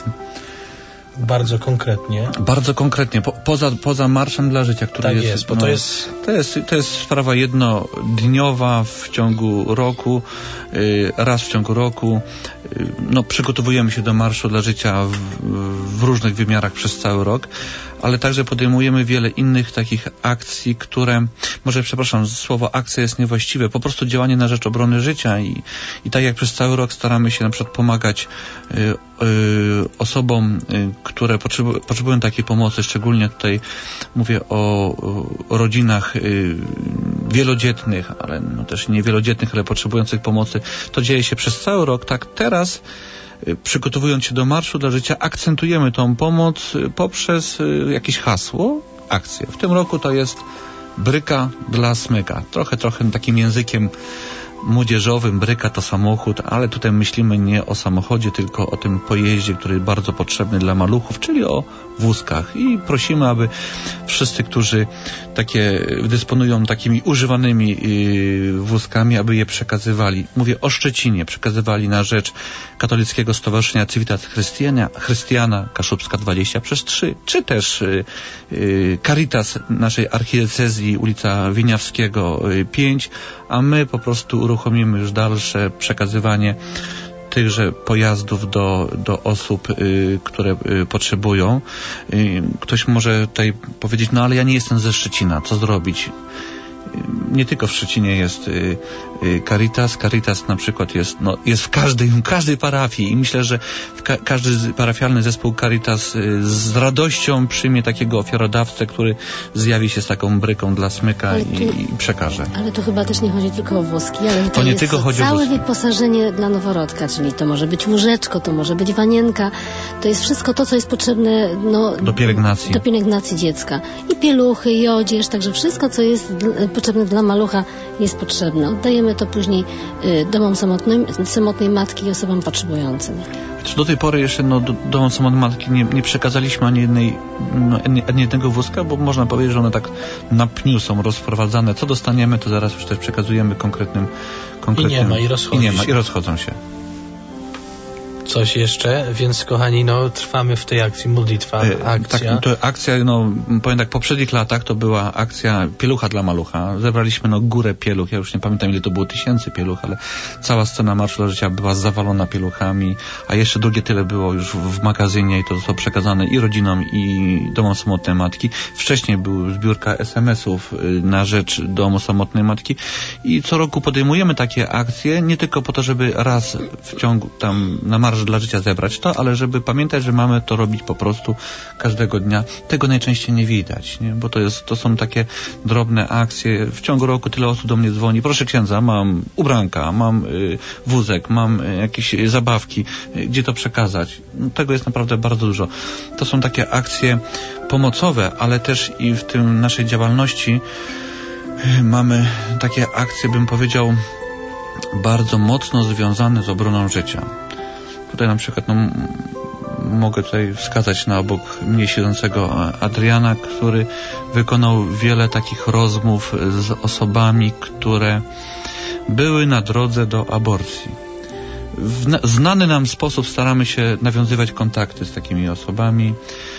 Bardzo konkretnie. Bardzo konkretnie. Po, poza, poza Marszem dla Życia, który tak jest... jest, bo no, to jest... To jest... To jest sprawa jednodniowa w ciągu roku, yy, raz w ciągu roku. Yy, no, przygotowujemy się do Marszu dla Życia w, w różnych wymiarach przez cały rok, ale także podejmujemy wiele innych takich akcji, które... Może, przepraszam, słowo akcja jest niewłaściwe. Po prostu działanie na rzecz obrony życia i, i tak jak przez cały rok staramy się na przykład pomagać yy, yy, osobom, yy, które potrzebu potrzebują takiej pomocy, szczególnie tutaj mówię o, o rodzinach y, wielodzietnych, ale no też nie wielodzietnych, ale potrzebujących pomocy. To dzieje się przez cały rok. Tak teraz, y, przygotowując się do Marszu dla Życia, akcentujemy tą pomoc y, poprzez y, jakieś hasło, akcję. W tym roku to jest bryka dla smyka. Trochę, trochę takim językiem młodzieżowym. Bryka to samochód, ale tutaj myślimy nie o samochodzie, tylko o tym pojeździe, który jest bardzo potrzebny dla maluchów, czyli o wózkach. I prosimy, aby wszyscy, którzy takie dysponują takimi używanymi yy, wózkami, aby je przekazywali. Mówię o Szczecinie, przekazywali na rzecz Katolickiego Stowarzyszenia Civitas Christiana, Chrystiana Kaszubska dwadzieścia przez trzy, czy też yy, yy, Caritas naszej archidiecezji, ulica Wieniawskiego yy, pięć, a my po prostu uruchomimy już dalsze przekazywanie tychże pojazdów do, do osób, y, które y, potrzebują. Y, ktoś może tutaj powiedzieć, no ale ja nie jestem ze Szczecina, co zrobić? Nie tylko w Szczecinie jest y, y, Caritas. Caritas na przykład jest, no, jest w każdej, w każdej parafii i myślę, że ka każdy parafialny zespół Caritas y, z radością przyjmie takiego ofiarodawcę, który zjawi się z taką bryką dla smyka tu, i, i przekaże. Ale tu chyba też nie chodzi tylko o wózki, ale to, to nie jest tylko chodzi całe o wózki. Wyposażenie dla noworodka, czyli to może być łóżeczko, to może być wanienka, to jest wszystko to, co jest potrzebne no, do pielęgnacji. do pielęgnacji dziecka. I pieluchy, i odzież, także wszystko, co jest potrzebne dla malucha, jest potrzebne. Oddajemy to później y, domom samotnym, samotnej matki i osobom potrzebującym. Do tej pory jeszcze no, do, domom samotnej matki nie, nie przekazaliśmy ani, jednej, no, ani, ani jednego wózka, bo można powiedzieć, że one tak na pniu są rozprowadzane. Co dostaniemy, to zaraz już też przekazujemy konkretnym... konkretnym I nie ma, i rozchodzą i nie ma, się. i rozchodzą się. Coś jeszcze, więc kochani, no trwamy w tej akcji, modlitwa, akcja. Tak, to akcja, no powiem tak, w poprzednich latach to była akcja Pielucha dla Malucha. Zebraliśmy no górę pieluch, ja już nie pamiętam ile to było tysięcy pieluch, ale cała scena Marszu dla Życia była zawalona pieluchami, a jeszcze drugie tyle było już w, w magazynie i to zostało przekazane i rodzinom, i domom samotnej matki. Wcześniej była zbiórka es em esów na rzecz domu samotnej matki i co roku podejmujemy takie akcje, nie tylko po to, żeby raz w ciągu tam na Marsz dla Życia zebrać to, ale żeby pamiętać, że mamy to robić po prostu każdego dnia. Tego najczęściej nie widać, nie? Bo to jest, to są takie drobne akcje. W ciągu roku tyle osób do mnie dzwoni. Proszę księdza, mam ubranka, mam y, wózek, mam y, jakieś y, zabawki. Y, gdzie to przekazać? No, tego jest naprawdę bardzo dużo. To są takie akcje pomocowe, ale też i w tym naszej działalności y, mamy takie akcje, bym powiedział, bardzo mocno związane z obroną życia. Tutaj na przykład no, mogę tutaj wskazać na obok mnie siedzącego Adriana, który wykonał wiele takich rozmów z osobami, które były na drodze do aborcji. W znany nam sposób staramy się nawiązywać kontakty z takimi osobami.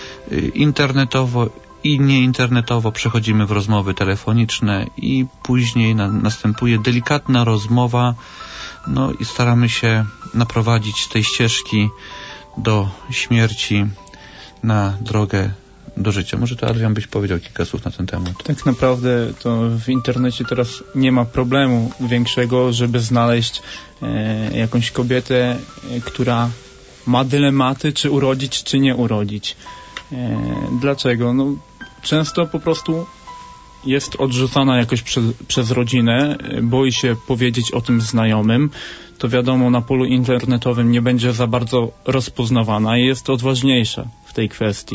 Internetowo i nieinternetowo przechodzimy w rozmowy telefoniczne i później na, następuje delikatna rozmowa. No i staramy się naprowadzić z tej ścieżki do śmierci na drogę do życia. Może to Adrian byś powiedział kilka słów na ten temat. Tak naprawdę to w internecie teraz nie ma problemu większego, żeby znaleźć e, jakąś kobietę, e, która ma dylematy, czy urodzić, czy nie urodzić. E, dlaczego? No, często po prostu jest odrzucana jakoś przez, przez rodzinę, boi się powiedzieć o tym znajomym, to wiadomo, na polu internetowym nie będzie za bardzo rozpoznawana i jest odważniejsza w tej kwestii.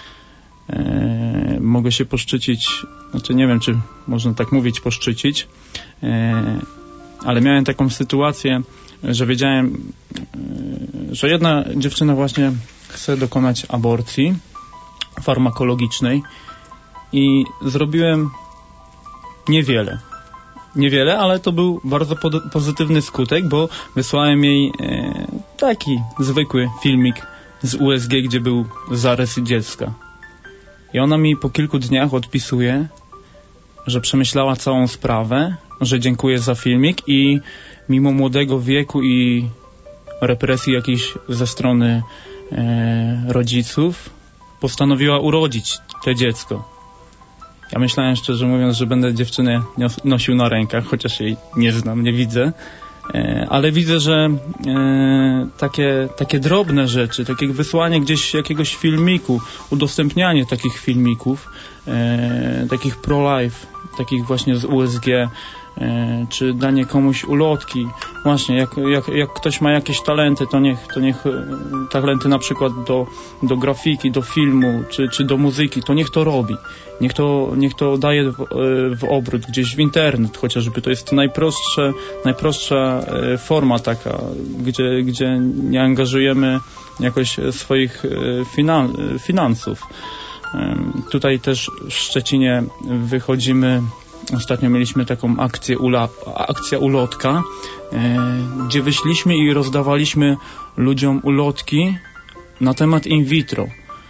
E, mogę się poszczycić, znaczy nie wiem, czy można tak mówić, poszczycić, e, ale miałem taką sytuację, że wiedziałem, e, że jedna dziewczyna właśnie chce dokonać aborcji farmakologicznej i zrobiłem niewiele. Niewiele, ale to był bardzo po- pozytywny skutek, bo wysłałem jej e, taki zwykły filmik z U S G, gdzie był zarys dziecka. I ona mi po kilku dniach odpisuje, że przemyślała całą sprawę, że dziękuję za filmik i mimo młodego wieku i represji jakiejś ze strony e, rodziców postanowiła urodzić to dziecko. Ja myślałem, szczerze mówiąc, że będę dziewczynę nosił na rękach, chociaż jej nie znam, nie widzę. E, ale widzę, że e, takie, takie drobne rzeczy, takie wysłanie gdzieś jakiegoś filmiku, udostępnianie takich filmików, e, takich pro-life, takich właśnie z U S G, e, czy danie komuś ulotki. Właśnie, jak, jak, jak ktoś ma jakieś talenty, to niech, to niech e, talenty na przykład do, do grafiki, do filmu, czy, czy do muzyki, to niech to robi. Niech to, niech to daje w, w obrót, gdzieś w internet chociażby. To jest najprostsze, najprostsza forma taka, gdzie, gdzie nie angażujemy jakoś swoich finan, finansów. Tutaj też w Szczecinie wychodzimy, ostatnio mieliśmy taką akcję, ula, akcja ulotka, gdzie wyszliśmy i rozdawaliśmy ludziom ulotki na temat in vitro.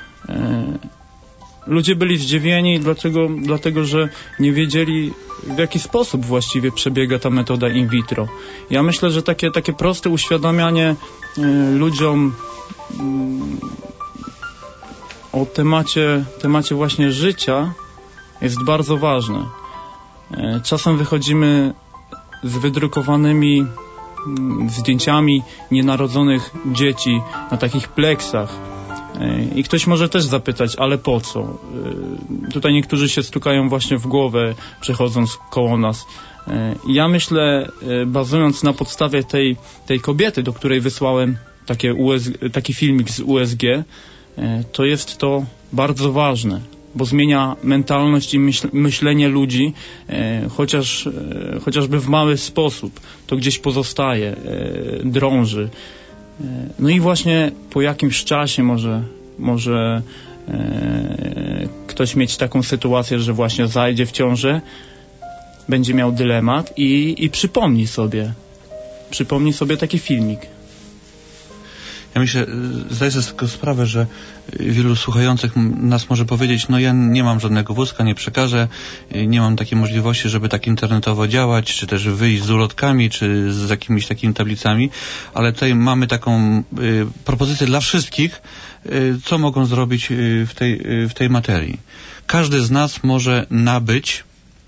Ludzie byli zdziwieni, dlaczego, dlatego że nie wiedzieli, w jaki sposób właściwie przebiega ta metoda in vitro. Ja myślę, że takie, takie proste uświadamianie y, ludziom y, o temacie, temacie właśnie życia jest bardzo ważne. Y, czasem wychodzimy z wydrukowanymi y, zdjęciami nienarodzonych dzieci na takich pleksach. I ktoś może też zapytać, ale po co? Tutaj niektórzy się stukają właśnie w głowę, przechodząc koło nas. Ja myślę, bazując na podstawie tej, tej kobiety, do której wysłałem takie U S G, taki filmik z U S G, to jest to bardzo ważne, bo zmienia mentalność i myśl, myślenie ludzi, chociaż, chociażby w mały sposób. To gdzieś pozostaje, drąży. No i właśnie po jakimś czasie może, może e, ktoś mieć taką sytuację, że właśnie zajdzie w ciążę, będzie miał dylemat i, i przypomni sobie, przypomni sobie taki filmik. Ja myślę, zdaję sobie z tego sprawę, że wielu słuchających nas może powiedzieć, no ja nie mam żadnego wózka, nie przekażę, nie mam takiej możliwości, żeby tak internetowo działać, czy też wyjść z ulotkami, czy z jakimiś takimi tablicami, ale tutaj mamy taką y, propozycję dla wszystkich, y, co mogą zrobić y, w, tej, y, w tej materii. Każdy z nas może nabyć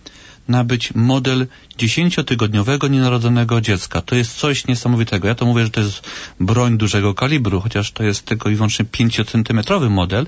nabyć model dziesięciotygodniowego nienarodzonego dziecka. To jest coś niesamowitego. Ja to mówię, że to jest broń dużego kalibru, chociaż to jest tylko i wyłącznie pięciocentymetrowy model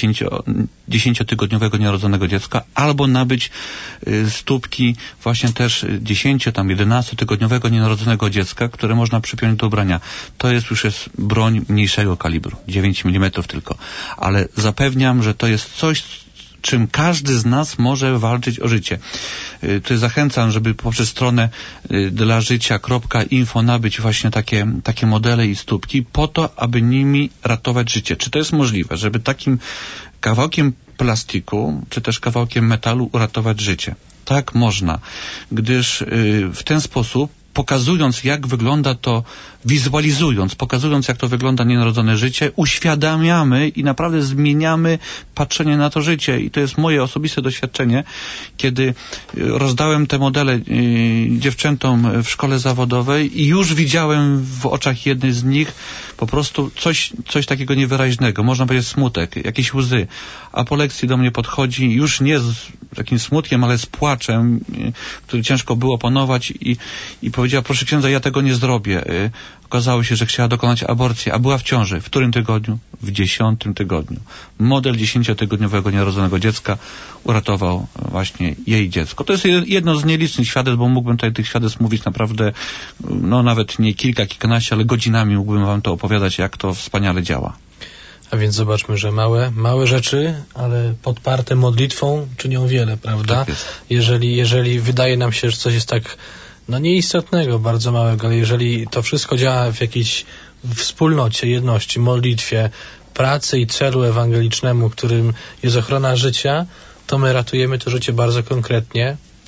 dziesięciotygodniowego nienarodzonego dziecka, albo nabyć y, stópki właśnie też dziesięcio, tam jedenastotygodniowego nienarodzonego dziecka, które można przypiąć do ubrania. To jest już jest broń mniejszego kalibru, dziewięć milimetrów tylko. Ale zapewniam, że to jest coś, czym każdy z nas może walczyć o życie. Tutaj zachęcam, żeby poprzez stronę dla życia kropka info nabyć właśnie takie, takie modele i stópki po to, aby nimi ratować życie. Czy to jest możliwe, żeby takim kawałkiem plastiku, czy też kawałkiem metalu uratować życie? Tak, można, gdyż w ten sposób, pokazując, jak wygląda to, wizualizując, pokazując, jak to wygląda nienarodzone życie, uświadamiamy i naprawdę zmieniamy patrzenie na to życie. I to jest moje osobiste doświadczenie, kiedy rozdałem te modele y, dziewczętom w szkole zawodowej i już widziałem w oczach jednej z nich po prostu coś, coś takiego niewyraźnego. Można powiedzieć smutek, jakieś łzy. A po lekcji do mnie podchodzi już nie z takim smutkiem, ale z płaczem, y, który ciężko było opanować i, i powiedziała, proszę księdza, ja tego nie zrobię. Y, Okazało się, że chciała dokonać aborcji, a była w ciąży. W którym tygodniu? W dziesiątym tygodniu. Model dziesięciotygodniowego nienarodzonego dziecka uratował właśnie jej dziecko. To jest jedno z nielicznych świadectw, bo mógłbym tutaj tych świadectw mówić naprawdę, no nawet nie kilka, kilkanaście, ale godzinami mógłbym wam to opowiadać, jak to wspaniale działa. A więc zobaczmy, że małe, małe rzeczy, ale podparte modlitwą czynią wiele, prawda? Tak jest. Jeżeli, jeżeli wydaje nam się, że coś jest tak no nieistotnego, bardzo małego, ale jeżeli to wszystko działa w jakiejś wspólnocie, jedności, modlitwie, pracy i celu ewangelicznemu, którym jest ochrona życia, to my ratujemy to życie bardzo konkretnie,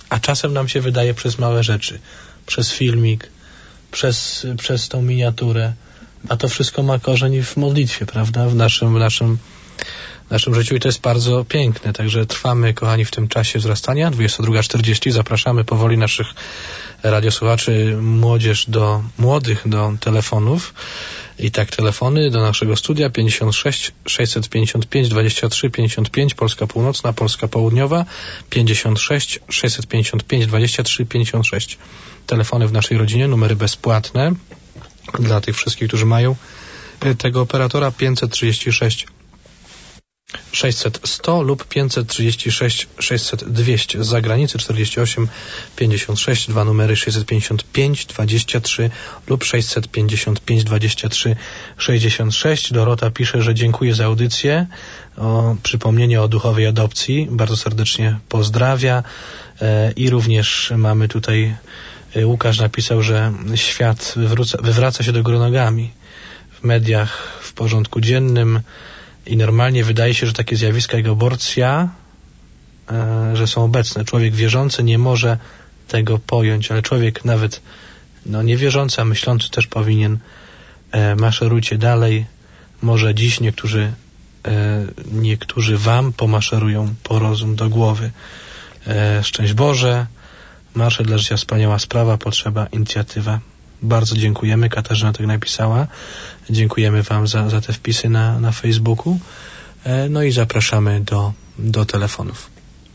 a czasem nam się wydaje przez małe rzeczy, przez filmik, przez, przez tą miniaturę, a to wszystko ma korzeń w modlitwie, prawda, w naszym, w naszym, w naszym życiu i to jest bardzo piękne, także trwamy, kochani, w tym czasie wzrastania, dwudziesta druga czterdzieści, zapraszamy powoli naszych radiosłuchaczy, młodzież do, młodych do telefonów. I tak, telefony do naszego studia pięćdziesiąt sześć sześćset pięćdziesiąt pięć dwadzieścia trzy pięćdziesiąt pięć, Polska Północna, Polska Południowa, pięćdziesiąt sześć sześćset pięćdziesiąt pięć dwadzieścia trzy pięćdziesiąt sześć. Telefony w naszej rodzinie, numery bezpłatne dla tych wszystkich, którzy mają tego operatora, pięćset trzydzieści sześć sześćset sto lub pięćset trzydzieści sześć sześćset dwieście, z zagranicy czterdzieści osiem pięćdziesiąt sześć, dwa numery sześćset pięćdziesiąt pięć dwadzieścia trzy lub sześćset pięćdziesiąt pięć dwadzieścia trzy sześćdziesiąt sześć. Dorota pisze, że dziękuję za audycję, o przypomnienie o duchowej adopcji, bardzo serdecznie pozdrawia e, i również mamy tutaj, e, Łukasz napisał, że świat wywróca, wywraca się do góry nogami w mediach, w porządku dziennym. I normalnie wydaje się, że takie zjawiska jak aborcja, e, że są obecne. Człowiek wierzący nie może tego pojąć, ale człowiek nawet no, niewierzący, a myślący też powinien. E, maszerujcie dalej. Może dziś niektórzy, e, niektórzy wam pomaszerują po rozum do głowy. E, szczęść Boże. Marsze dla życia, wspaniała sprawa, potrzeba, inicjatywa. Bardzo dziękujemy. Katarzyna tak napisała. Dziękujemy wam za, za te wpisy na, na Facebooku. E, no i zapraszamy do, do telefonów.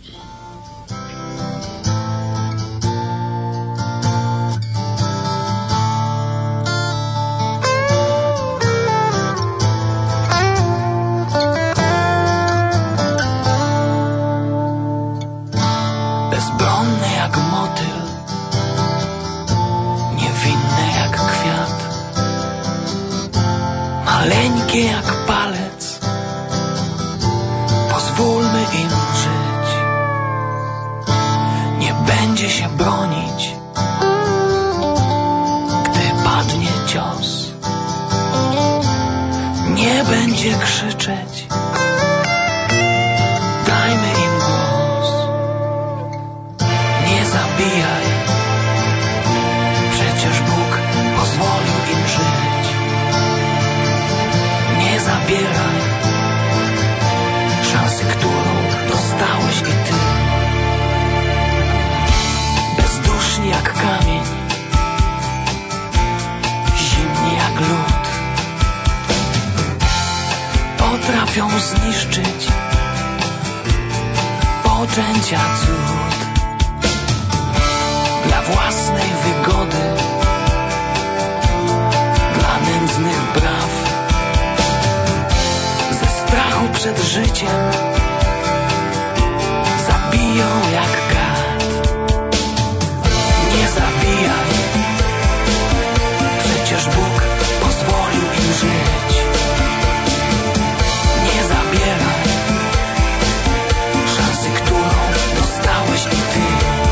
Bezbronny jak motyl, niewinny jak kwiat, maleńkie jak palec, pozwólmy im żyć. Nie będzie się bronić, gdy padnie cios. Nie będzie krzyczeć, dajmy im głos. Nie zabijaj, przecież Bóg pozwolił im żyć. Nie zabieraj szansy, którą dostałeś i ty. Bezduszni jak kamień, zimni jak lód, potrafią zniszczyć poczęcia cud. Dla własnej wygody, dla nędznych braw, ze strachu przed życiem zabiją jak gad. Nie zabijaj, przecież Bóg pozwolił im żyć. Nie zabieraj szansy, którą dostałeś i ty.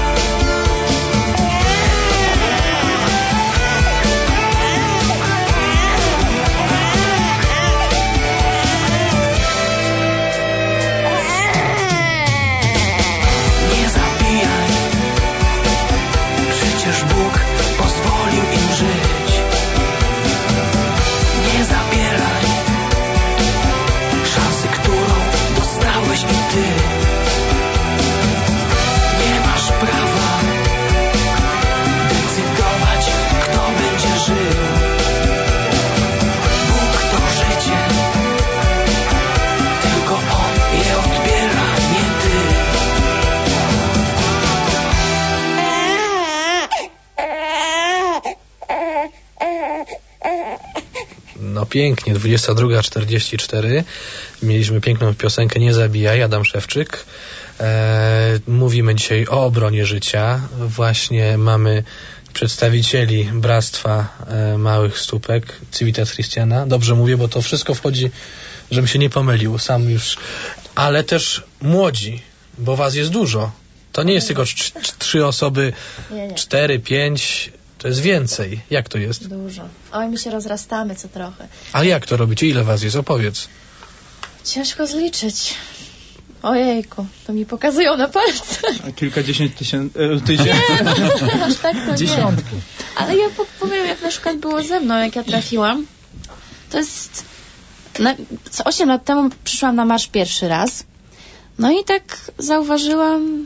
Bóg pozwolił im żyć. Nie zabieraj szansy, którą dostałeś i ty. Nie masz prawa decydować, kto będzie żył. Bóg to życie, tylko On je odbiera, nie ty. No pięknie, dwudziesta druga czterdzieści cztery. Mieliśmy piękną piosenkę Nie zabijaj, Adam Szewczyk. E, mówimy dzisiaj o obronie życia. Właśnie mamy przedstawicieli Bractwa e, Małych Stópek, Civitas Christiana. Dobrze mówię, bo to wszystko wchodzi, żebym się nie pomylił, sam już. Ale też młodzi, bo was jest dużo. To nie jest tylko cz- cz- trzy osoby, nie, nie. cztery, pięć, to jest więcej. Jak to jest? Dużo. Oj, my się rozrastamy co trochę. Ale jak to robicie? Ile was jest? Opowiedz. Ciężko zliczyć. Ojejku, to mi pokazują na palce. A kilkadziesiąt tysięcy... E, tysięcy? Nie, aż tak to Dziesiątki. nie. Ale ja powiem, jak na przykład było ze mną, jak ja trafiłam. To jest... Na, osiem lat temu przyszłam na marsz pierwszy raz. No i tak zauważyłam...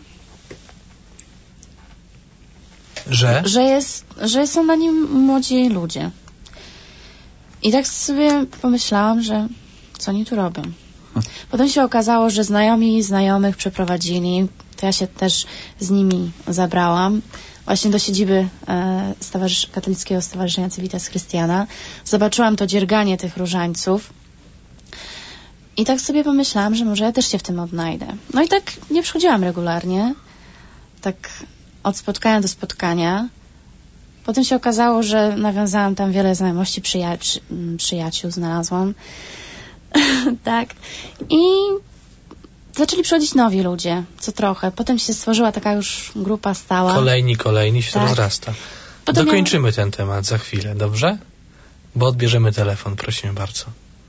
Że? Że, jest, że są na nim młodzi ludzie. I tak sobie pomyślałam, że co oni tu robią. Potem się okazało, że znajomi znajomych przeprowadzili. To ja się też z nimi zabrałam. Właśnie do siedziby e, Stowarzysz- Katolickiego Stowarzyszenia Civitas Christiana. Zobaczyłam to dzierganie tych różańców. I tak sobie pomyślałam, że może ja też się w tym odnajdę. No i tak nie przychodziłam regularnie. Tak od spotkania do spotkania. Potem się okazało, że nawiązałam tam wiele znajomości, przyja- przy, przyjaciół znalazłam. Tak. I zaczęli przychodzić nowi ludzie, co trochę. Potem się stworzyła taka już grupa stała. Kolejni, kolejni się Tak. rozrasta. Potem Dokończymy ja... ten temat za chwilę, dobrze? Bo odbierzemy telefon, prosimy bardzo.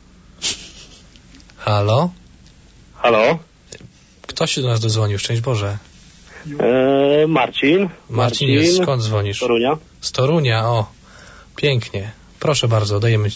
Halo? Halo? Kto się do nas dodzwonił? Szczęść Boże. E, Marcin. Marcin jest. Skąd dzwonisz? Z Torunia. Z Torunia, o. Pięknie. Proszę bardzo, dajemy...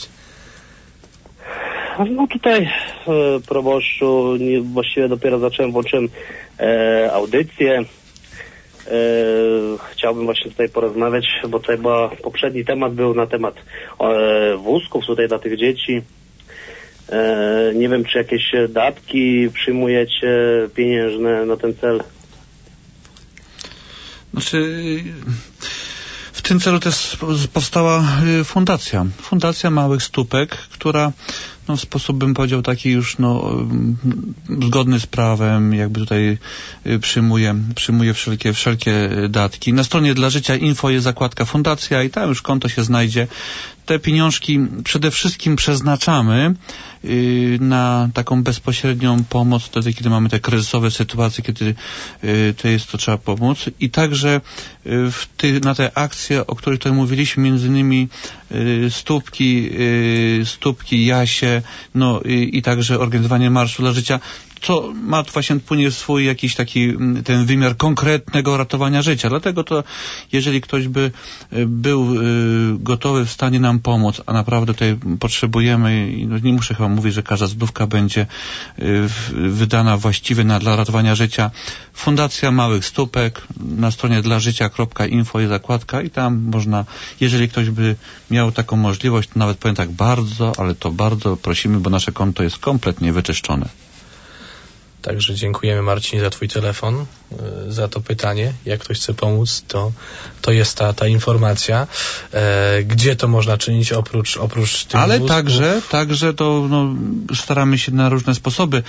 No tutaj, e, proboszczu, nie, właściwie dopiero zacząłem, włączyłem e, audycję. E, chciałbym właśnie tutaj porozmawiać, bo tutaj była, poprzedni temat był na temat e, wózków tutaj dla tych dzieci. E, nie wiem, czy jakieś datki przyjmujecie pieniężne na ten cel. Znaczy, w tym celu też powstała fundacja. Fundacja Małych Stópek, która no, w sposób, bym powiedział, taki już no, zgodny z prawem, jakby tutaj przyjmuje, przyjmuje wszelkie, wszelkie datki. Na stronie Dla Życia Info jest zakładka fundacja i tam już konto się znajdzie. Te pieniążki przede wszystkim przeznaczamy y, na taką bezpośrednią pomoc wtedy, kiedy mamy te kryzysowe sytuacje, kiedy y, to jest, to trzeba pomóc. I także y, w ty, na te akcje, o których tutaj mówiliśmy, między innymi y, stópki, y, stópki, jasie, no i, i także organizowanie Marszu dla Życia, co ma właśnie płynie swój jakiś taki ten wymiar konkretnego ratowania życia. Dlatego to, jeżeli ktoś by był gotowy w stanie nam pomóc, a naprawdę tutaj potrzebujemy, i no nie muszę chyba mówić, że każda złotówka będzie wydana właściwie na, dla ratowania życia. Fundacja Małych Stópek, na stronie dla życia kropka info jest zakładka i tam można, jeżeli ktoś by miał taką możliwość, to nawet powiem tak bardzo, ale to bardzo prosimy, bo nasze konto jest kompletnie wyczyszczone. Także dziękujemy, Marcinie, za twój telefon, za to pytanie. Jak ktoś chce pomóc, to, to jest ta, ta informacja. E, gdzie to można czynić oprócz, oprócz tych Ale wózków? także, także to no, staramy się na różne sposoby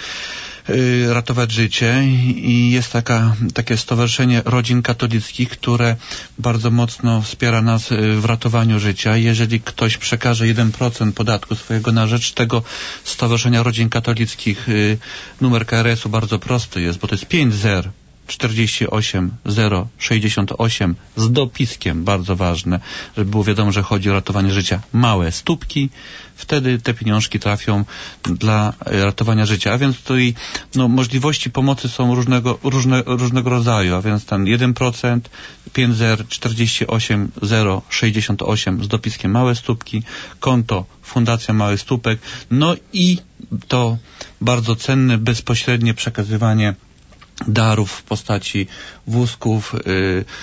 y, ratować życie i jest taka, takie stowarzyszenie rodzin katolickich, które bardzo mocno wspiera nas w ratowaniu życia. Jeżeli ktoś przekaże jeden procent podatku swojego na rzecz tego stowarzyszenia rodzin katolickich, y, numer K R S-u bardzo prosty jest, bo to jest pięć zero czterdzieści osiem zero sześćdziesiąt osiem z dopiskiem, bardzo ważne, żeby było wiadomo, że chodzi o ratowanie życia. Małe stópki, wtedy te pieniążki trafią dla ratowania życia. A więc tutaj no, możliwości pomocy są różnego, różne, różnego rodzaju, a więc ten jeden procent, pięć zero czterdzieści osiem zero sześćdziesiąt osiem z dopiskiem małe stópki, konto Fundacja Małych Stópek, no i to bardzo cenne, bezpośrednie przekazywanie darów w postaci wózków, y,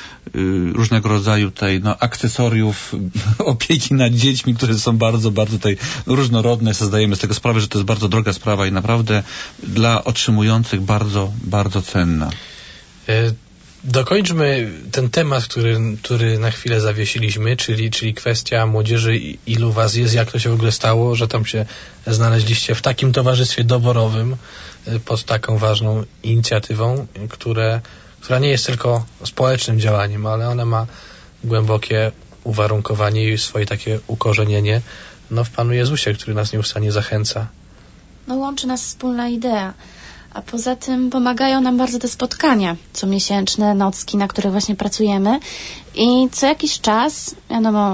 y, różnego rodzaju tutaj, no, akcesoriów, opieki nad dziećmi, które są bardzo, bardzo tutaj różnorodne. Sobie zdajemy z tego sprawę, że to jest bardzo droga sprawa i naprawdę dla otrzymujących bardzo, bardzo cenna. Y Dokończmy ten temat, który, który na chwilę zawiesiliśmy, czyli, czyli kwestia młodzieży. Ilu was jest, jak to się w ogóle stało, że tam się znaleźliście w takim towarzystwie doborowym pod taką ważną inicjatywą, które, która nie jest tylko społecznym działaniem, ale ona ma głębokie uwarunkowanie i swoje takie ukorzenienie no, w Panu Jezusie, który nas nieustannie zachęca. No łączy nas wspólna idea. A poza tym pomagają nam bardzo te spotkania comiesięczne, nocki, na których właśnie pracujemy. I co jakiś czas, wiadomo,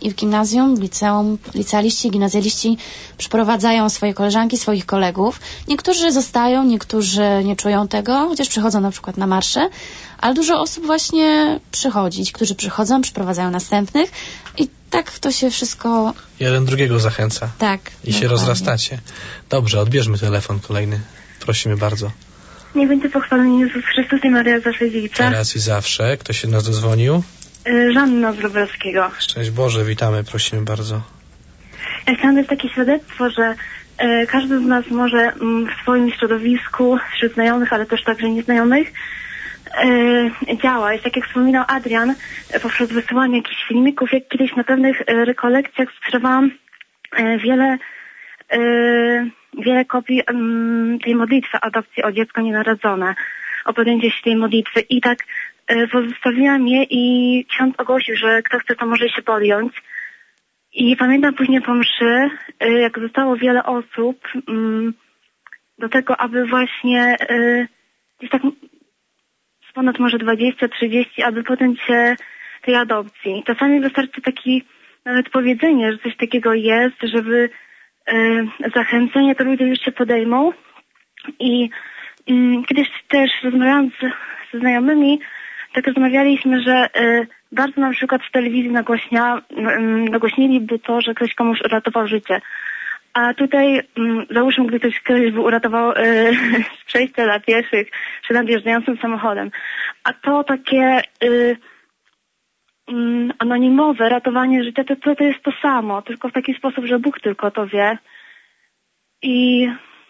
i w gimnazjum, w liceum, licealiści, gimnazjaliści przyprowadzają swoje koleżanki, swoich kolegów. Niektórzy zostają, niektórzy nie czują tego, chociaż przychodzą na przykład na marsze, ale dużo osób właśnie przychodzi. Ci, którzy przychodzą, przyprowadzają następnych i tak to się wszystko... Jeden drugiego zachęca. Tak. I dokładnie. się rozrastacie. Dobrze, odbierzmy telefon kolejny. Prosimy bardzo. Niech będzie pochwalony Jezus Chrystus i Maria zawsze dziewica. Teraz i zawsze. Kto się do nas dozwonił? Y, Żanna z Lubelskiego. Szczęść Boże, witamy, prosimy bardzo. Ja chciałam dać takie świadectwo, że y, każdy z nas może mm, w swoim środowisku, wśród znajomych, ale też także nieznajomych, y, działać. Tak jak wspominał Adrian, y, poprzez wysyłanie jakichś filmików, jak kiedyś na pewnych y, rekolekcjach sprzedawałam y, wiele... Y, wiele kopii um, tej modlitwy adopcji o dziecko nienarodzone, o podjęcie się tej modlitwy i tak y, pozostawiłam je i ksiądz ogłosił, że kto chce, to może się podjąć. I pamiętam później po mszy, y, jak zostało wiele osób um, do tego, aby właśnie y, gdzieś tak z ponad może dwadzieścia trzydzieści, aby podjąć się tej adopcji. Czasami wystarczy taki nawet powiedzenie, że coś takiego jest, żeby zachęcenie, to ludzie już się podejmą. I um, kiedyś też rozmawiałam z, ze znajomymi, tak rozmawialiśmy, że y, bardzo na przykład w telewizji nagłośnia, um, nagłośniliby to, że ktoś komuś uratował życie. A tutaj um, załóżmy, gdy ktoś kiedyś by uratował y, z przejścia dla pieszych czy nadjeżdżającym samochodem. A to takie y, um, anonimowe ratowanie życia, to, to, to jest to samo, tylko w taki sposób, że Bóg tylko to wie. I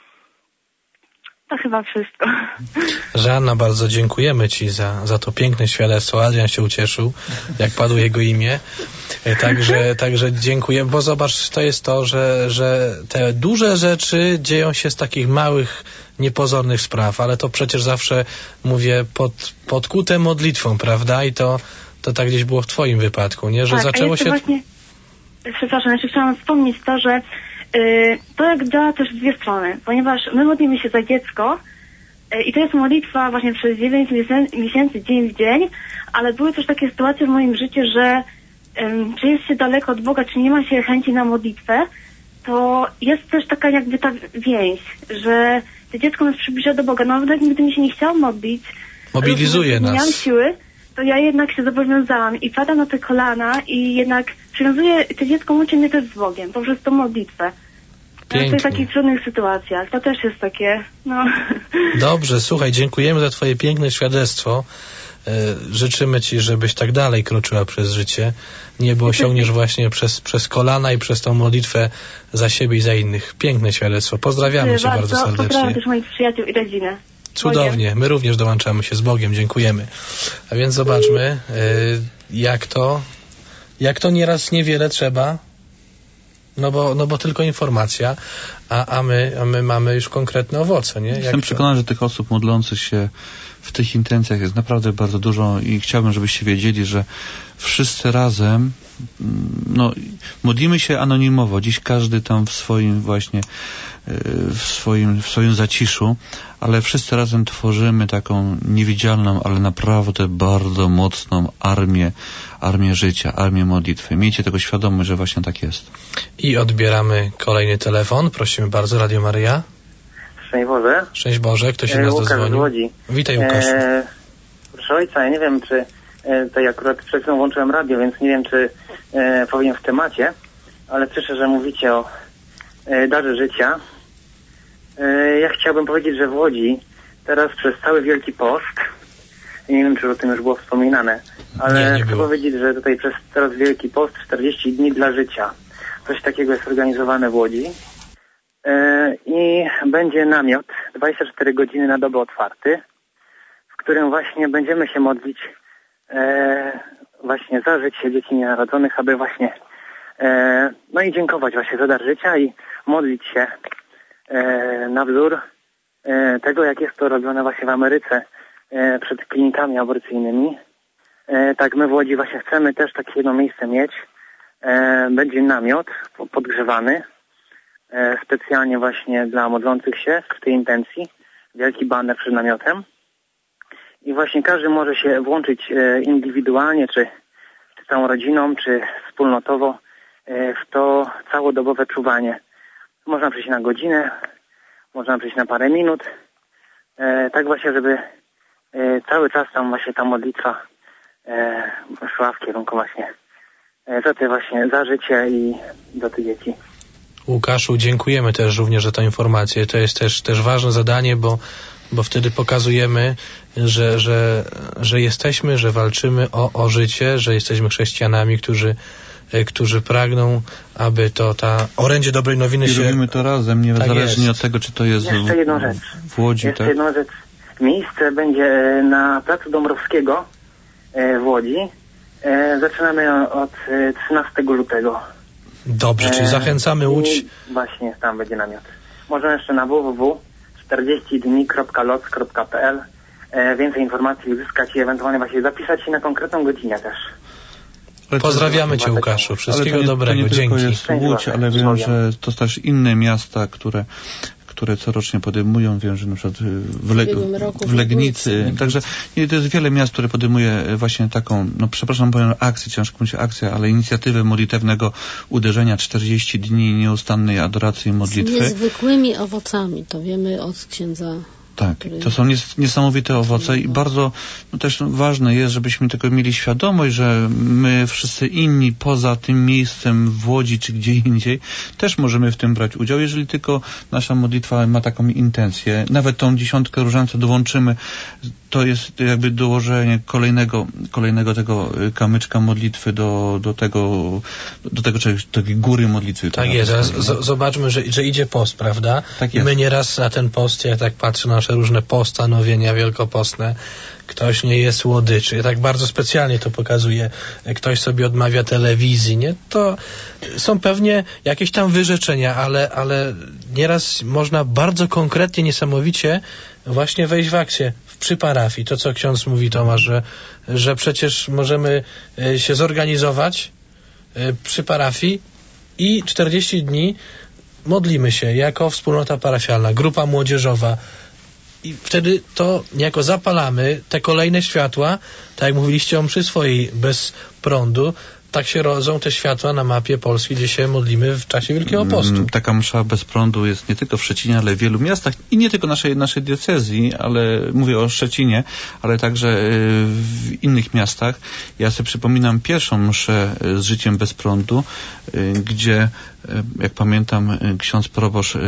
to chyba wszystko. Żanna, bardzo dziękujemy Ci za, za to piękne świadectwo. Adrian się ucieszył, jak padło jego imię. Także, także dziękujemy, bo zobacz, to jest to, że, że te duże rzeczy dzieją się z takich małych, niepozornych spraw, ale to przecież zawsze, mówię, pod, podkute modlitwą, prawda? I to, to tak gdzieś było w Twoim wypadku, nie? Że tak, zaczęło się... Właśnie, przepraszam, jeszcze chciałam wspomnieć to, że yy, to jak działa też w dwie strony, ponieważ my modlimy się za dziecko yy, i to jest modlitwa właśnie przez dziewięć miesięcy, dzień w dzień, ale były też takie sytuacje w moim życiu, że yy, czy jest się daleko od Boga, czy nie ma się chęci na modlitwę, to jest też taka jakby ta więź, że to dziecko nas przybliża do Boga. No nawet gdyby mi się nie chciało modlić, mobilizuje nas. Nie miałam siły, to ja jednak się zobowiązałam i padam na te kolana i jednak przywiązuję, to dziecko łączy mnie też z Bogiem, poprzez tą modlitwę. Pięknie. W takich trudnych sytuacjach. To też jest takie, no... Dobrze, słuchaj, dziękujemy za Twoje piękne świadectwo. Życzymy Ci, żebyś tak dalej kroczyła przez życie. Niebo osiągniesz właśnie przez, przez kolana i przez tą modlitwę za siebie i za innych. Piękne świadectwo. Pozdrawiamy Cię bardzo serdecznie. Pozdrawiam też moich przyjaciół i rodzinę. Cudownie. My również dołączamy się z Bogiem. Dziękujemy. A więc zobaczmy, jak to, jak to nieraz niewiele trzeba, no bo, no bo tylko informacja, a, a, my, a my mamy już konkretne owoce, nie? Jak Jestem to... przekonany, że tych osób modlących się w tych intencjach jest naprawdę bardzo dużo i chciałbym, żebyście wiedzieli, że wszyscy razem no, modlimy się anonimowo. Dziś każdy tam w swoim właśnie w swoim, w swoim zaciszu, ale wszyscy razem tworzymy taką niewidzialną, ale naprawdę bardzo mocną armię, armię życia, armię modlitwy. Miejcie tego świadomość, że właśnie tak jest. I odbieramy kolejny telefon. Prosimy bardzo, Radio Maryja. Szczęść Boże. Szczęść Boże, kto się e, nas Łukasz dozwonił? z Łodzi. Witaj, Łukaszu. E, proszę ojca, ja nie wiem, czy e, to ja akurat przed chwilą włączyłem radio, więc nie wiem, czy e, powiem w temacie, ale słyszę, że mówicie o e, darze życia. E, ja chciałbym powiedzieć, że w Łodzi teraz przez cały Wielki Post, nie wiem, czy o tym już było wspominane, ale nie, nie chcę było. powiedzieć, że tutaj przez teraz Wielki Post czterdzieści dni dla życia. Coś takiego jest organizowane w Łodzi. I będzie namiot dwadzieścia cztery godziny na dobę otwarty, w którym właśnie będziemy się modlić e, właśnie za życie dzieci nienarodzonych, aby właśnie e, no i dziękować właśnie za dar życia i modlić się e, na wzór e, tego, jak jest to robione właśnie w Ameryce e, przed klinikami aborcyjnymi. E, tak my w Łodzi właśnie chcemy też takie jedno miejsce mieć. E, będzie namiot podgrzewany specjalnie właśnie dla modlących się w tej intencji, wielki baner przed namiotem i właśnie każdy może się włączyć indywidualnie, czy, czy całą rodziną, czy wspólnotowo w to całodobowe czuwanie. Można przyjść na godzinę, można przyjść na parę minut, tak właśnie, żeby cały czas tam właśnie ta modlitwa szła w kierunku właśnie za te właśnie, za życie i do tych dzieci. Łukaszu, dziękujemy też również za tę informację. To jest też, też ważne zadanie, bo, bo wtedy pokazujemy, że, że, że jesteśmy, że walczymy o, o życie, że jesteśmy chrześcijanami, którzy, którzy pragną, aby to ta orędzie dobrej nowiny I się... robimy to razem, niezależnie od tego, czy to jest Jeszcze w, jedną rzecz. w Łodzi. Jeszcze tak? jedną rzecz. Miejsce będzie na Placu Dąbrowskiego w Łodzi. Zaczynamy od trzynastego lutego. Dobrze, czyli zachęcamy Łódź. I właśnie, tam będzie namiot. Można jeszcze na w w w kropka czterdzieści dni kropka loc kropka p l więcej informacji uzyskać i ewentualnie właśnie zapisać się na konkretną godzinę też. Ale Pozdrawiamy Cię, Łukaszu. Wszystkiego ale to nie, dobrego. To nie Dzięki. tylko jest Łódź, ale wiem, że to też inne miasta, które które corocznie podejmują, wiem, że na przykład w, Le w Legnicy. Także nie, to jest wiele miast, które podejmuje właśnie taką, no przepraszam, powiem akcję, ciężko mówić akcję, ale inicjatywę modlitewnego uderzenia czterdzieści dni nieustannej adoracji i modlitwy. Z niezwykłymi owocami, to wiemy od księdza. Tak, to są nies niesamowite owoce i bardzo no, też ważne jest, żebyśmy tylko mieli świadomość, że my wszyscy inni poza tym miejscem w Łodzi czy gdzie indziej też możemy w tym brać udział, jeżeli tylko nasza modlitwa ma taką intencję. Nawet tą dziesiątkę różańca dołączymy, to jest jakby dołożenie kolejnego, kolejnego tego kamyczka modlitwy do, do tego, do tego czegoś, takiej góry modlitwy. Tak jest, z zobaczmy, że, że idzie post, prawda? Tak I my nieraz na ten post, jak tak patrzę na nasze różne postanowienia wielkopostne, ktoś nie je słodyczy. Ja tak bardzo specjalnie to pokazuje. Ktoś sobie odmawia telewizji, nie? To są pewnie jakieś tam wyrzeczenia, ale, ale nieraz można bardzo konkretnie, niesamowicie właśnie wejść w akcję przy parafii. To, co ksiądz mówi, Tomasz, że, że przecież możemy się zorganizować przy parafii i czterdzieści dni modlimy się jako wspólnota parafialna, grupa młodzieżowa. I wtedy to niejako zapalamy te kolejne światła, tak jak mówiliście o mszy swojej bez prądu, tak się rodzą te światła na mapie Polski, gdzie się modlimy w czasie Wielkiego Postu. Taka msza bez prądu jest nie tylko w Szczecinie, ale w wielu miastach i nie tylko naszej, naszej diecezji, ale mówię o Szczecinie, ale także w innych miastach. Ja sobie przypominam pierwszą mszę z życiem bez prądu, gdzie, jak pamiętam, ksiądz proboszcz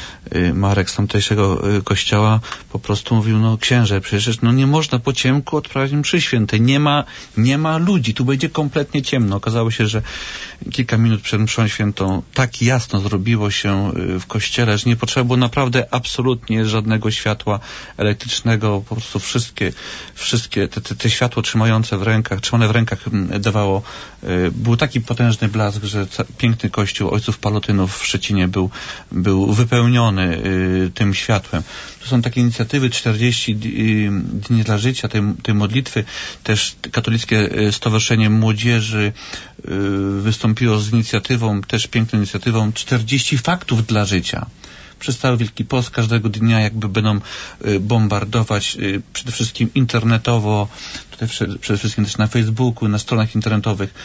Marek z tamtejszego kościoła po prostu mówił, no księże, przecież no nie można po ciemku odprawiać mszy świętej. Nie ma, nie ma ludzi, tu będzie kompletnie ciemno. Okazało się, że kilka minut przed mszą świętą tak jasno zrobiło się w kościele, że nie potrzeba było naprawdę absolutnie żadnego światła elektrycznego. Po prostu wszystkie, wszystkie te, te, te światło trzymające w rękach, trzymane w rękach dawało, był taki potężny blask, że piękny kościół ojców Palotynów w Szczecinie był, był wypełniony tym światłem. To są takie inicjatywy czterdzieści dni dla życia, tej, tej modlitwy. Też Katolickie Stowarzyszenie Młodzieży wystąpiło z inicjatywą, też piękną inicjatywą czterdzieści faktów dla życia. Przez cały Wielki Post każdego dnia jakby będą bombardować przede wszystkim internetowo, tutaj przede wszystkim też na Facebooku, na stronach internetowych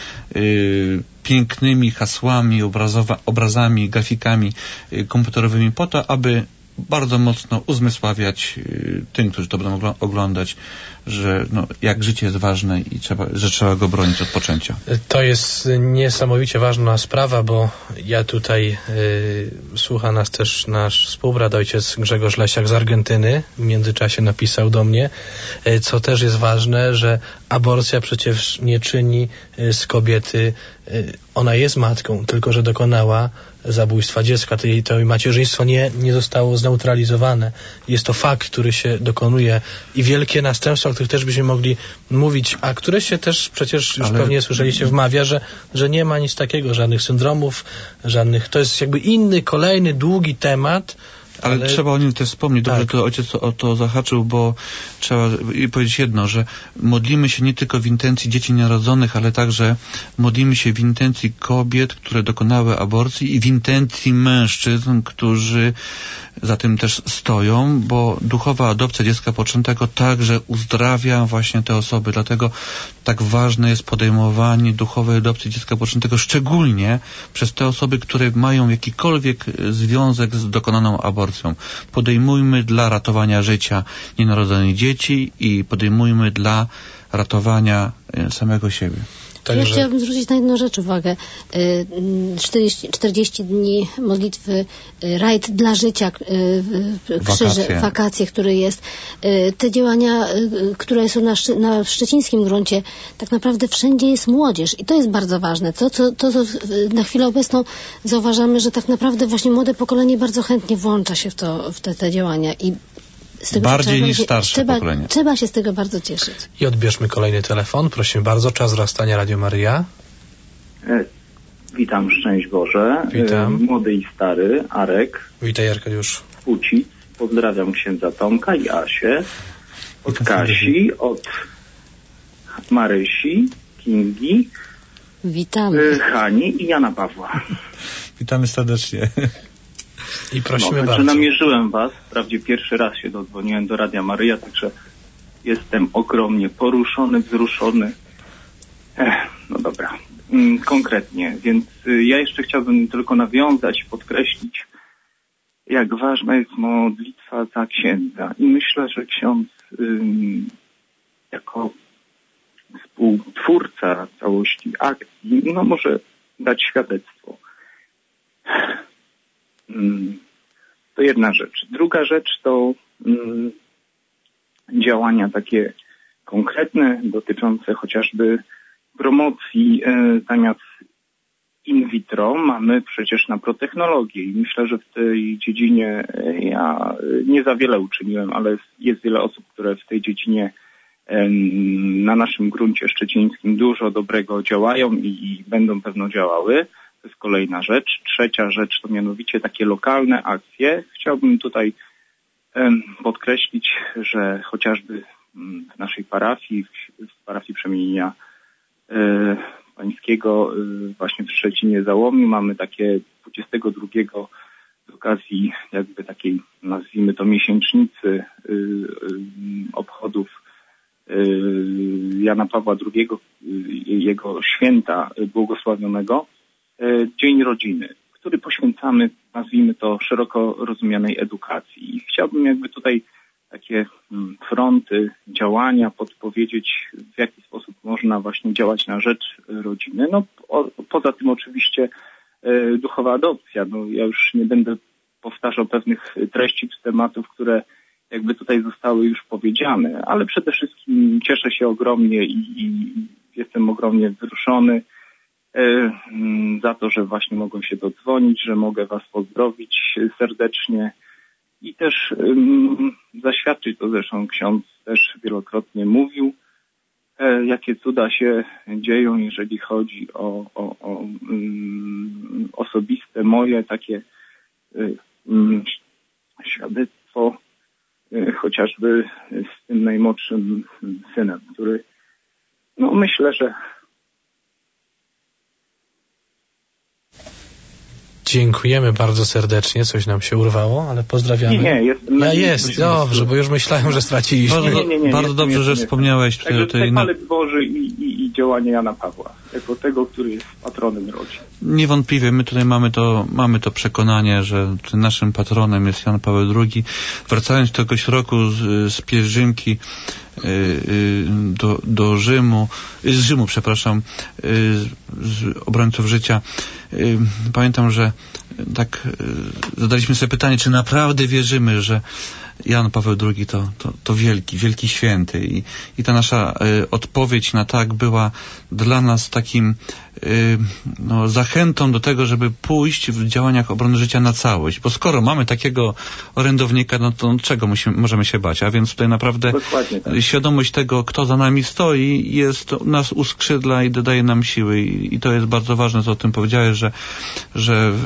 pięknymi hasłami, obrazowa, obrazami, grafikami komputerowymi po to, aby bardzo mocno uzmysławiać y, tym, którzy to będą oglądać, że no, jak życie jest ważne i trzeba, że trzeba go bronić od poczęcia. To jest niesamowicie ważna sprawa, bo ja tutaj y, słucha nas też nasz współbrat, ojciec Grzegorz Lesiak z Argentyny. W międzyczasie napisał do mnie, y, co też jest ważne, że aborcja przecież nie czyni y, z kobiety, y, ona jest matką, tylko że dokonała zabójstwa dziecka. To jej, to jej macierzyństwo nie, nie zostało zneutralizowane. Jest to fakt, który się dokonuje i wielkie następstwa, o których też byśmy mogli mówić, a które się też przecież już Ale... pewnie słyszeliście wmawia, że, że nie ma nic takiego, żadnych syndromów, żadnych, to jest jakby inny, kolejny, długi temat, Ale, ale trzeba o nim też wspomnieć. Dobrze, tak. To ojciec o to zahaczył, bo trzeba powiedzieć jedno, że modlimy się nie tylko w intencji dzieci nienarodzonych, ale także modlimy się w intencji kobiet, które dokonały aborcji i w intencji mężczyzn, którzy za tym też stoją, bo duchowa adopcja dziecka poczętego także uzdrawia właśnie te osoby. Dlatego tak ważne jest podejmowanie duchowej adopcji dziecka poczętego, szczególnie przez te osoby, które mają jakikolwiek związek z dokonaną aborcją. Podejmujmy dla ratowania życia nienarodzonych dzieci i podejmujmy dla ratowania samego siebie. Ja chciałabym zwrócić na jedną rzecz uwagę. czterdzieści, czterdzieści dni modlitwy, rajd dla życia, krzyże, wakacje. wakacje, który jest. Te działania, które są na, na szczecińskim gruncie, tak naprawdę wszędzie jest młodzież i to jest bardzo ważne. To, co, to, co na chwilę obecną zauważamy, że tak naprawdę właśnie młode pokolenie bardzo chętnie włącza się w, to, w te, te działania i z tego bardziej niż starsze trzeba, pokolenie. Trzeba się z tego bardzo cieszyć. I odbierzmy kolejny telefon. Prosimy bardzo. Czas wzrastania Radio Maryja. E, witam, szczęść Boże. Witam. E, młody i stary, Arek. Witaj, Arkadiusz. Pucic. Pozdrawiam księdza Tomka i Asię. Od Kasi, od Marysi, Kingi, Witamy. E, Hani i Jana Pawła. Witamy serdecznie. I prosimy no, bardzo. Namierzyłem was, wprawdzie pierwszy raz się dodzwoniłem do Radia Maryja, także jestem ogromnie poruszony, wzruszony. Ech, no dobra, mm, konkretnie, więc y, ja jeszcze chciałbym tylko nawiązać i podkreślić, jak ważna jest modlitwa za księdza. I myślę, że ksiądz y, jako współtwórca całości akcji, no może dać świadectwo. To jedna rzecz. Druga rzecz to um, działania takie konkretne, dotyczące chociażby promocji e, zamiast in vitro mamy przecież na protechnologię i myślę, że w tej dziedzinie e, ja nie za wiele uczyniłem, ale jest, jest wiele osób, które w tej dziedzinie e, na naszym gruncie szczecińskim dużo dobrego działają i, i będą pewno działały. To jest kolejna rzecz. Trzecia rzecz to mianowicie takie lokalne akcje. Chciałbym tutaj um, podkreślić, że chociażby um, w naszej parafii, w, w parafii Przemienienia e, Pańskiego e, właśnie w Szczecinie Załomiu mamy takie dwudziestego drugiego z okazji jakby takiej, nazwijmy to, miesięcznicy e, e, obchodów e, Jana Pawła drugiego, e, jego święta błogosławionego, Dzień Rodziny, który poświęcamy, nazwijmy to, szeroko rozumianej edukacji. I chciałbym jakby tutaj takie fronty działania podpowiedzieć, w jaki sposób można właśnie działać na rzecz rodziny. No o, poza tym oczywiście e, duchowa adopcja. No ja już nie będę powtarzał pewnych treści czy tematów, które jakby tutaj zostały już powiedziane, ale przede wszystkim cieszę się ogromnie i, i jestem ogromnie wzruszony za to, że właśnie mogłem się dodzwonić, że mogę was pozdrowić serdecznie i też um, zaświadczyć, to zresztą ksiądz też wielokrotnie mówił, e, jakie cuda się dzieją, jeżeli chodzi o, o, o um, osobiste moje takie um, świadectwo, e, chociażby z tym najmłodszym synem, który no myślę, że Dziękujemy bardzo serdecznie. Coś nam się urwało, ale pozdrawiamy. Nie, nie, jest. Ja jest, dobrze, bo już myślałem, że straciliśmy. Bardzo, nie, nie, nie, bardzo dobrze, że wspomniałeś tutaj Także o tej... Także palec Boży i, i, i działanie Jana Pawła, jako tego, który jest patronem rodzin. Niewątpliwie, my tutaj mamy to, mamy to przekonanie, że naszym patronem jest Jan Paweł drugi. Wracając do tegoś roku z, z pielgrzymki do, do Rzymu, z Rzymu, przepraszam, z obrońców życia. Pamiętam, że tak zadaliśmy sobie pytanie, czy naprawdę wierzymy, że Jan Paweł drugi to, to, to wielki, wielki święty i, i ta nasza y, odpowiedź na tak była dla nas takim y, no, zachętą do tego, żeby pójść w działaniach obrony życia na całość, bo skoro mamy takiego orędownika, no to czego musimy, możemy się bać, a więc tutaj naprawdę tak. Świadomość tego, kto za nami stoi, jest nas uskrzydla i dodaje nam siły i, i to jest bardzo ważne, co o tym powiedziałeś, że, że, że tutaj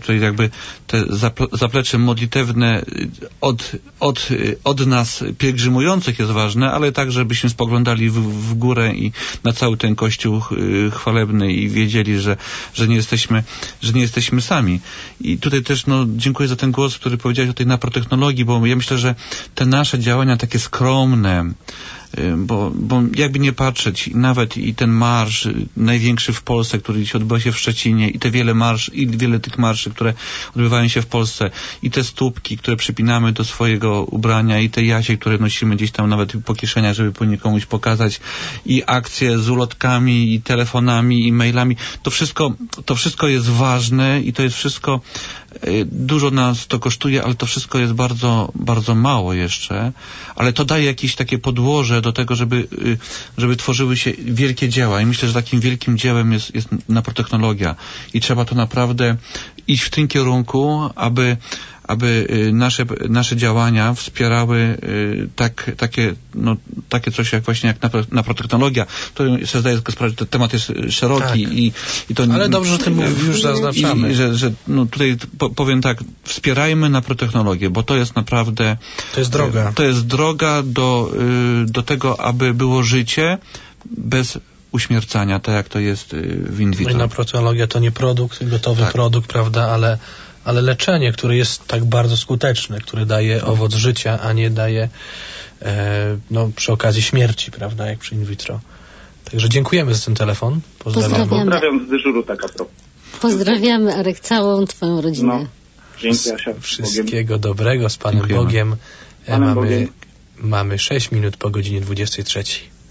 której jakby te zaplecze modlitewne od, od, od nas pielgrzymujących jest ważne, ale tak, żebyśmy spoglądali w, w górę i na cały ten Kościół chwalebny i wiedzieli, że, że nie jesteśmy, że nie jesteśmy sami. I tutaj też no, dziękuję za ten głos, który powiedziałeś o tej naprotechnologii, bo ja myślę, że te nasze działania takie skromne, bo, bo jakby nie patrzeć, nawet i ten marsz największy w Polsce, który się odbywa się w Szczecinie, i te wiele marsz, i wiele tych marszy, które odbywają się w Polsce, i te stópki, które przypinamy do swojego ubrania, i te jasie, które nosimy gdzieś tam nawet po kieszeniach, żeby po nie komuś pokazać, i akcje z ulotkami, i telefonami, i mailami, to wszystko, to wszystko jest ważne i to jest wszystko, dużo nas to kosztuje, ale to wszystko jest bardzo, bardzo mało jeszcze, ale to daje jakieś takie podłoże do tego, żeby, żeby tworzyły się wielkie dzieła i myślę, że takim wielkim dziełem jest, jest naprotechnologia i trzeba to naprawdę iść w tym kierunku, aby aby nasze, nasze działania wspierały tak, takie, no, takie coś jak właśnie jak naprotechnologia. To się zdaje sprawę, że ten temat jest szeroki tak. i, i to... Ale dobrze, że tym już zaznaczamy. I, że, że no, tutaj po, powiem tak, wspierajmy naprotechnologię, bo to jest naprawdę... To jest droga. To jest droga do, do tego, aby było życie bez uśmiercania, tak jak to jest w in vitro. No i naprotechnologia to nie produkt, gotowy tak. produkt, prawda, ale ale leczenie, które jest tak bardzo skuteczne, które daje owoc życia, a nie daje e, no, przy okazji śmierci, prawda, jak przy in vitro. Także dziękujemy za ten telefon. Pozdrawiam. Pozdrawiamy. Pozdrawiam z dyżuru, tak a propos. Pozdrawiamy, Arek, całą twoją rodzinę. No, dzięki, Asia. Wszystkiego dobrego, z Panem Dziękujemy. Bogiem. Panem mamy, Bogiem. mamy sześć minut po godzinie dwudziestej trzeciej.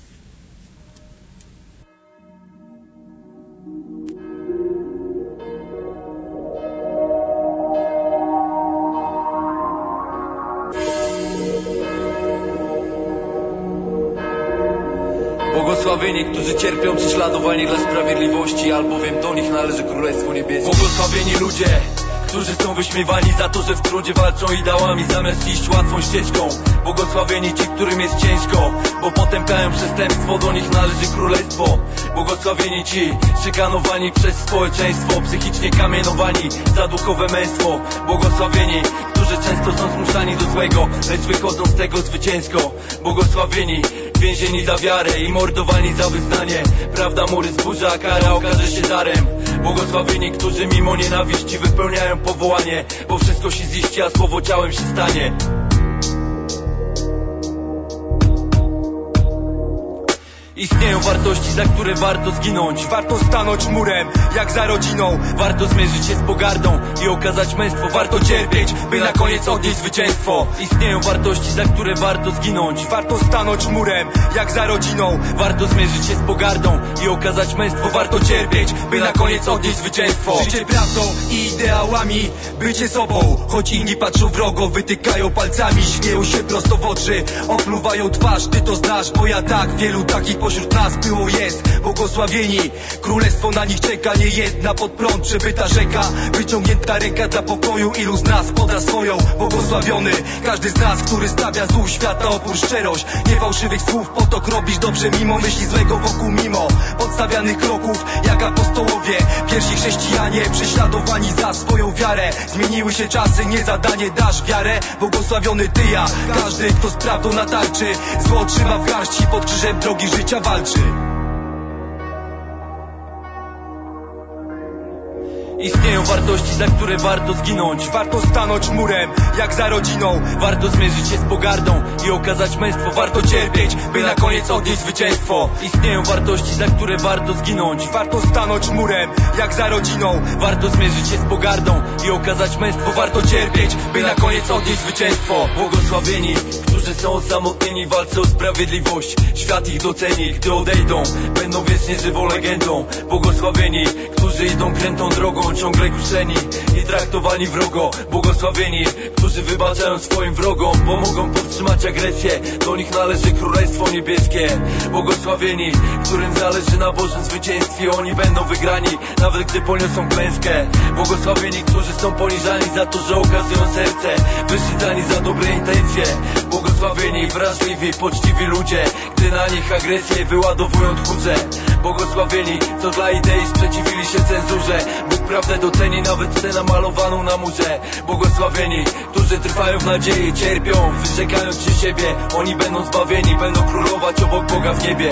Błogosławieni, którzy cierpią prześladowanie dla sprawiedliwości, albowiem do nich należy Królestwo Niebieskie. Błogosławieni ludzie, którzy są wyśmiewani za to, że w trudzie walczą ideałami zamiast iść łatwą ścieżką. Błogosławieni ci, którym jest ciężko, bo potępiają przestępstwo, do nich należy Królestwo. Błogosławieni ci, szykanowani przez społeczeństwo, psychicznie kamienowani za duchowe męstwo. Błogosławieni, którzy często są zmuszani do złego, lecz wychodzą z tego zwycięsko. Błogosławieni, więzieni za wiarę i mordowani za wyznanie. Prawda mury zburza, a kara okaże się darem. Błogosławieni, którzy mimo nienawiści wypełniają powołanie, bo wszystko się ziści, a słowo ciałem się stanie. Istnieją wartości, za które warto zginąć. Warto stanąć murem, jak za rodziną. Warto zmierzyć się z pogardą i okazać męstwo. Warto cierpieć, by na koniec odnieść zwycięstwo. Istnieją wartości, za które warto zginąć. Warto stanąć murem, jak za rodziną. Warto zmierzyć się z pogardą i okazać męstwo. Warto cierpieć, by na koniec odnieść zwycięstwo. Życie prawdą i ideałami, bycie sobą. Choć inni patrzą wrogo, wytykają palcami, śmieją się prosto w oczy, opluwają twarz. Ty to znasz, bo ja tak, wielu takich pośród nas było, jest. Błogosławieni, królestwo na nich czeka, nie jedna pod prąd przebyta rzeka, wyciągnięta ręka dla pokoju, ilu z nas poda swoją. Błogosławiony każdy z nas, który stawia złu świata opór, szczerość, nie fałszywych słów, potok robisz dobrze mimo myśli złego wokół, mimo podstawianych kroków, jak apostołowie, pierwsi chrześcijanie, prześladowani za swoją wiarę. Zmieniły się czasy, nie zadanie, dasz wiarę. Błogosławiony ty, ja, każdy, kto z prawdą na tarczy, zło trzyma w garści, pod krzyżem drogi życia walczy. Istnieją wartości, za które warto zginąć. Warto stanąć murem, jak za rodziną. Warto zmierzyć się z pogardą i okazać męstwo. Warto cierpieć, by na koniec odnieść zwycięstwo. Istnieją wartości, za które warto zginąć. Warto stanąć murem, jak za rodziną. Warto zmierzyć się z pogardą i okazać męstwo. Warto cierpieć, by na koniec odnieść zwycięstwo. Błogosławieni, którzy są osamotnieni w walce o sprawiedliwość. Świat ich doceni, gdy odejdą, będą wiecznie żywą legendą. Błogosławieni, którzy idą krętą drogą, ciągle kuszeni i traktowani wrogo. Błogosławieni, którzy wybaczają swoim wrogom, bo mogą powstrzymać agresję, do nich należy Królestwo Niebieskie. Błogosławieni, którym zależy na Bożym zwycięstwie, oni będą wygrani, nawet gdy poniosą klęskę. Błogosławieni, którzy są poniżani za to, że okazują serce, wyszydzani za dobre intencje. Błogosławieni, wrażliwi, poczciwi ludzie, gdy na nich agresję wyładowują tchórze. Błogosławieni, co dla idei sprzeciwili się cenzurze. Bóg prawdę doceni, nawet scenę namalowaną na murze. Błogosławieni, którzy trwają w nadziei, cierpią, wyrzekając się siebie. Oni będą zbawieni, będą królować obok Boga w niebie.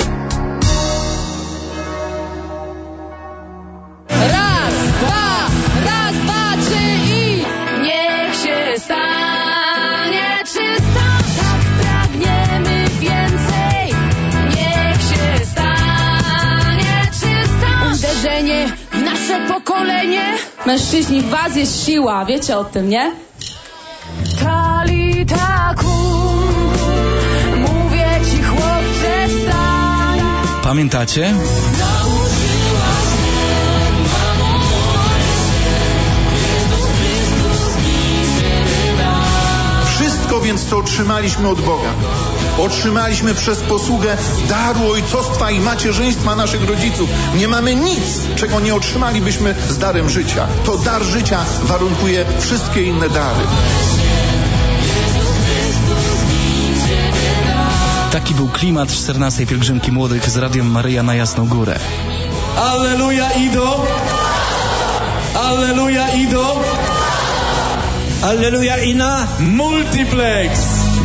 Raz, dwa, raz, dwa, trzy i niech się stanie czysto. Tak pragniemy więcej. Niech się stanie czysto. Uderzenie w nasze pokolenie. Mężczyźni, w was jest siła, wiecie o tym, nie? Talita kum, mówię ci, chłopcze, wstań. Pamiętacie? Wszystko więc, co otrzymaliśmy od Boga, otrzymaliśmy przez posługę daru ojcostwa i macierzyństwa naszych rodziców. Nie mamy nic, czego nie otrzymalibyśmy z darem życia. To dar życia warunkuje wszystkie inne dary. Taki był klimat czternastej pielgrzymki młodych z Radiem Maryja na Jasną Górę. Alleluja, Ido! Alleluja, Ido! Alleluja, Ina! Multiplex!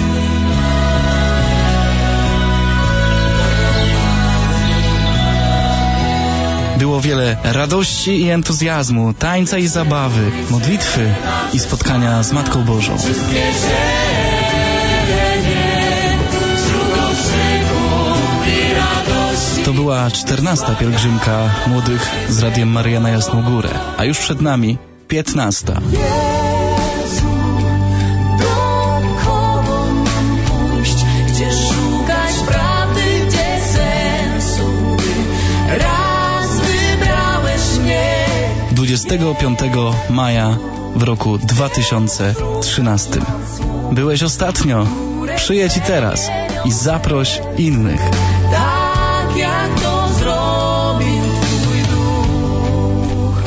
Było wiele radości i entuzjazmu, tańca i zabawy, modlitwy i spotkania z Matką Bożą. To była czternasta pielgrzymka młodych z Radiem Maryja na Jasną Górę, a już przed nami piętnasta. Jezu, dokąd mam pójść, gdzie szukać prawdy, gdzie sensu Ty raz wybrałeś mnie. dwudziestego piątego maja w roku dwa tysiące trzynastym. Byłeś ostatnio, przyjedź i teraz i zaproś innych. Tak jak to zrobił Twój duch.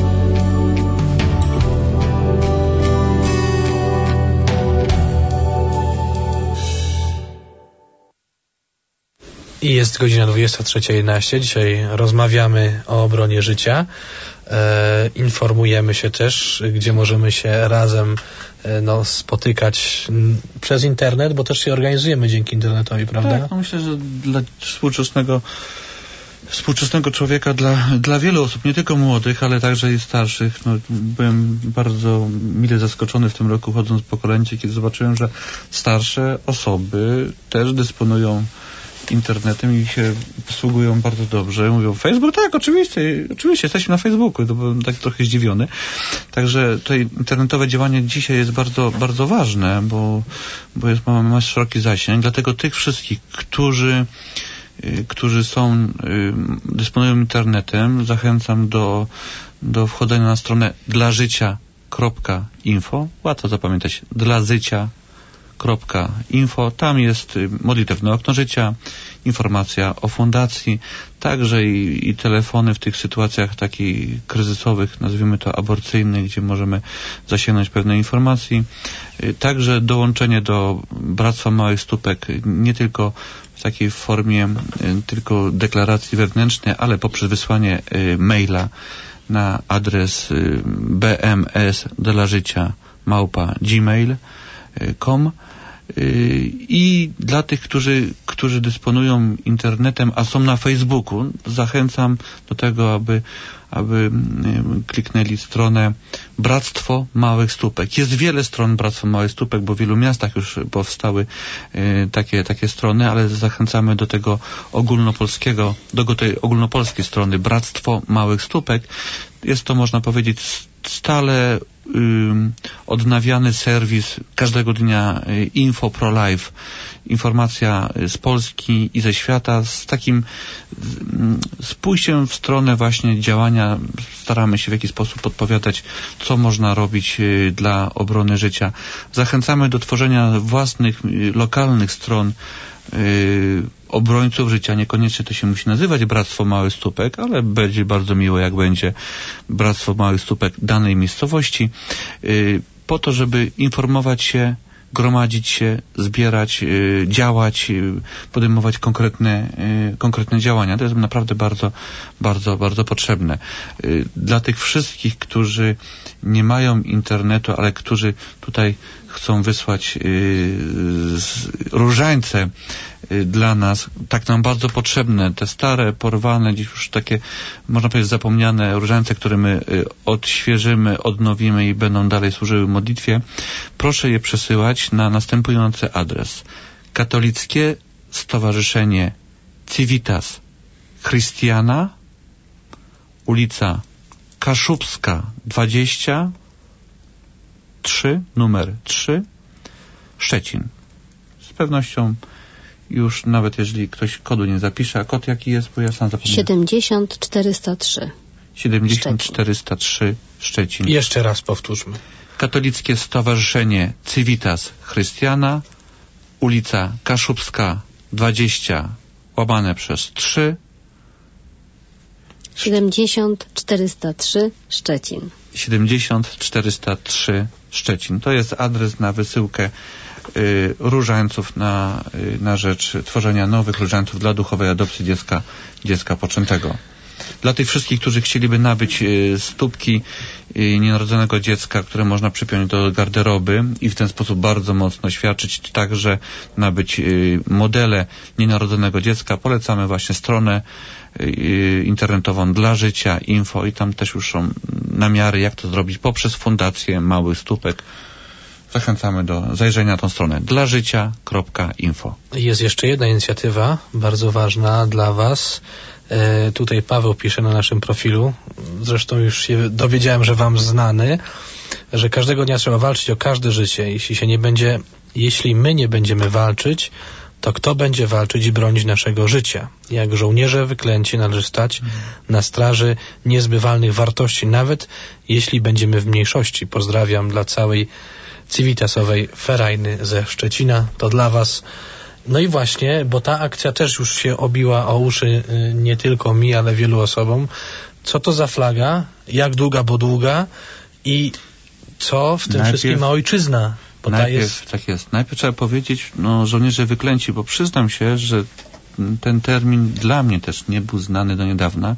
I jest godzina dwudziesta trzecia jedenaście. Dzisiaj rozmawiamy o obronie życia. E, informujemy się też, gdzie możemy się razem e, no, spotykać m, przez internet, bo też się organizujemy dzięki internetowi, prawda? Tak, no myślę, że dla współczesnego współczesnego człowieka, dla, dla wielu osób, nie tylko młodych, ale także i starszych. No, byłem bardzo mile zaskoczony w tym roku, chodząc po kolędzie, kiedy zobaczyłem, że starsze osoby też dysponują internetem i się posługują bardzo dobrze. Mówią, Facebook? Tak, oczywiście, oczywiście, jesteśmy na Facebooku. To byłem tak trochę zdziwiony. Także to internetowe działanie dzisiaj jest bardzo, bardzo ważne, bo, bo jest, ma, ma szeroki zasięg. Dlatego tych wszystkich, którzy którzy są, dysponują internetem, zachęcam do, do wchodzenia na stronę dlażycia kropka info. Łatwo zapamiętać. dlażycia kropka info. Tam jest modlitewne okno życia, informacja o fundacji, także i, i telefony w tych sytuacjach takich kryzysowych, nazwijmy to aborcyjnych, gdzie możemy zasięgnąć pewnej informacji. Także dołączenie do Bractwa Małych Stópek, nie tylko w takiej formie tylko deklaracji wewnętrznej, ale poprzez wysłanie maila na adres b m s dla życia małpa gmail kropka com. I dla tych, którzy, którzy dysponują internetem, a są na Facebooku, zachęcam do tego, aby, aby kliknęli stronę Bractwo Małych Stópek. Jest wiele stron Bractwa Małych Stópek, bo w wielu miastach już powstały takie, takie strony, ale zachęcamy do tego ogólnopolskiego, do tej ogólnopolskiej strony Bractwo Małych Stópek. Jest to, można powiedzieć, stale odnawiany serwis każdego dnia Info Pro Life. Informacja z Polski i ze świata z takim z pójściem w stronę właśnie działania. Staramy się w jakiś sposób podpowiadać, co można robić dla obrony życia. Zachęcamy do tworzenia własnych, lokalnych stron Yy, obrońców życia. Niekoniecznie to się musi nazywać Bractwo Małych Stópek, ale będzie bardzo miło, jak będzie Bractwo Małych Stópek danej miejscowości, yy, po to, żeby informować się, gromadzić się, zbierać, y, działać, y, podejmować konkretne, y, konkretne działania. To jest naprawdę bardzo, bardzo, bardzo potrzebne. Y, dla tych wszystkich, którzy nie mają internetu, ale którzy tutaj chcą wysłać y, różańce y, dla nas, tak nam bardzo potrzebne, te stare, porwane, dziś już takie, można powiedzieć, zapomniane różańce, które my y, odświeżymy, odnowimy i będą dalej służyły modlitwie, proszę je przesyłać na następujący adres. Katolickie Stowarzyszenie Civitas Christiana, ulica Kaszubska dwadzieścia trzy, numer trzy, Szczecin. Z pewnością już nawet jeżeli ktoś kodu nie zapisze, a kod jaki jest, bo ja sam zapomniałem. siedemdziesiąt czterysta trzy. siedemdziesiąt czterysta trzy Szczecin. Jeszcze raz powtórzmy. Katolickie Stowarzyszenie Civitas Christiana, ulica Kaszubska dwadzieścia, łamane przez trzy, siedemdziesiąt czterysta trzy Szczecin. siedemdziesiąt czterysta trzy Szczecin. To jest adres na wysyłkę y, różańców na, y, na rzecz tworzenia nowych różańców dla duchowej adopcji dziecka, dziecka poczętego. Dla tych wszystkich, którzy chcieliby nabyć y, stópki y, nienarodzonego dziecka, które można przypiąć do garderoby i w ten sposób bardzo mocno świadczyć, także nabyć y, modele nienarodzonego dziecka, polecamy właśnie stronę y, internetową Dla Życia Info i tam też już są namiary, jak to zrobić poprzez Fundację Małych Stópek. Zachęcamy do zajrzenia na tą stronę dla życia kropka info. Jest jeszcze jedna inicjatywa, bardzo ważna dla Was. E, tutaj Paweł pisze na naszym profilu, zresztą już się dowiedziałem, że Wam znany, że każdego dnia trzeba walczyć o każde życie. Jeśli się nie będzie, jeśli my nie będziemy walczyć, to kto będzie walczyć i bronić naszego życia? Jak żołnierze wyklęci należy stać na straży niezbywalnych wartości, nawet jeśli będziemy w mniejszości. Pozdrawiam dla całej Civitasowej Ferajny ze Szczecina. To dla Was. No i właśnie, bo ta akcja też już się obiła o uszy nie tylko mi, ale wielu osobom. Co to za flaga? Jak długa, bo długa? I co w tym najpierw, wszystkim ma ojczyzna? Bo najpierw, ta jest... tak jest. Najpierw trzeba powiedzieć, no żołnierze wyklęci, bo przyznam się, że ten termin dla mnie też nie był znany do niedawna.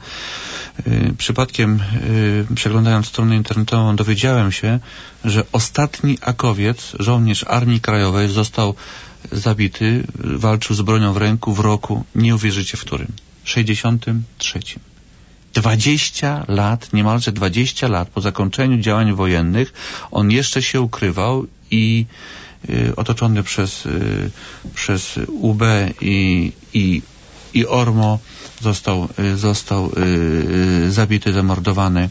Yy, przypadkiem yy, przeglądając stronę internetową dowiedziałem się, że ostatni akowiec, żołnierz Armii Krajowej, został zabity, walczył z bronią w ręku w roku, nie uwierzycie w którym, sześćdziesiątym trzecim. dwadzieścia lat, niemalże dwadzieścia lat po zakończeniu działań wojennych on jeszcze się ukrywał i y, otoczony przez, y, przez U B i, i, i ORMO został, y, został y, y, zabity, zamordowany.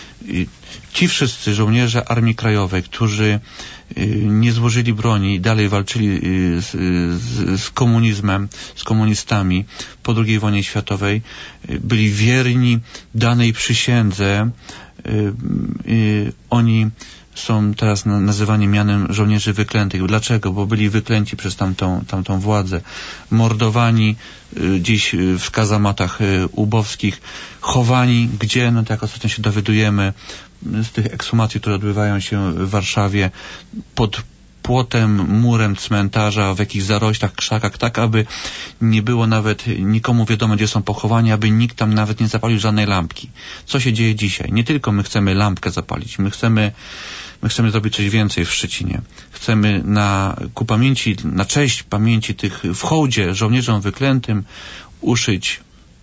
I ci wszyscy żołnierze Armii Krajowej, którzy y, nie złożyli broni i dalej walczyli y, z, z, z komunizmem, z komunistami po drugiej wojnie światowej, y, byli wierni danej przysiędze. Y, y, oni są teraz nazywani mianem żołnierzy wyklętych. Dlaczego? Bo byli wyklęci przez tamtą, tamtą władzę. Mordowani y, dziś w kazamatach y, ubowskich, chowani gdzie? No tak jak ostatnio się dowiadujemy z tych ekshumacji, które odbywają się w Warszawie, pod płotem, murem cmentarza, w jakichś zaroślach, krzakach, tak aby nie było nawet nikomu wiadomo, gdzie są pochowani, aby nikt tam nawet nie zapalił żadnej lampki. Co się dzieje dzisiaj? Nie tylko my chcemy lampkę zapalić, my chcemy My chcemy zrobić coś więcej w Szczecinie. Chcemy na, ku pamięci, na cześć pamięci tych w hołdzie żołnierzom wyklętym uszyć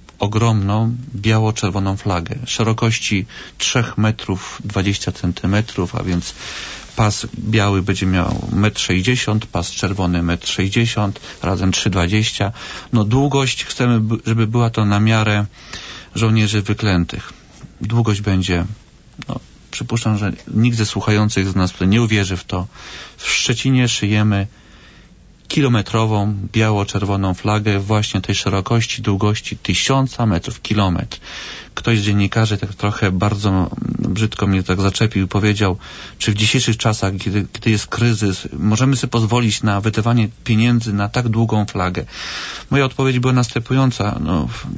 ogromną biało-czerwoną flagę szerokości trzy metrów dwadzieścia centymetrów, a więc pas biały będzie miał metr sześćdziesiąt, pas czerwony metr sześćdziesiąt, razem trzy dwadzieścia. No długość chcemy, żeby była to na miarę żołnierzy wyklętych. Długość będzie, no, przypuszczam, że nikt ze słuchających z nas nie uwierzy w to. W Szczecinie szyjemy kilometrową, biało-czerwoną flagę właśnie tej szerokości, długości tysiąca metrów, kilometr. Ktoś z dziennikarzy tak trochę bardzo brzydko mnie tak zaczepił i powiedział, czy w dzisiejszych czasach, kiedy, kiedy jest kryzys, możemy sobie pozwolić na wydawanie pieniędzy na tak długą flagę. Moja odpowiedź była następująca. No,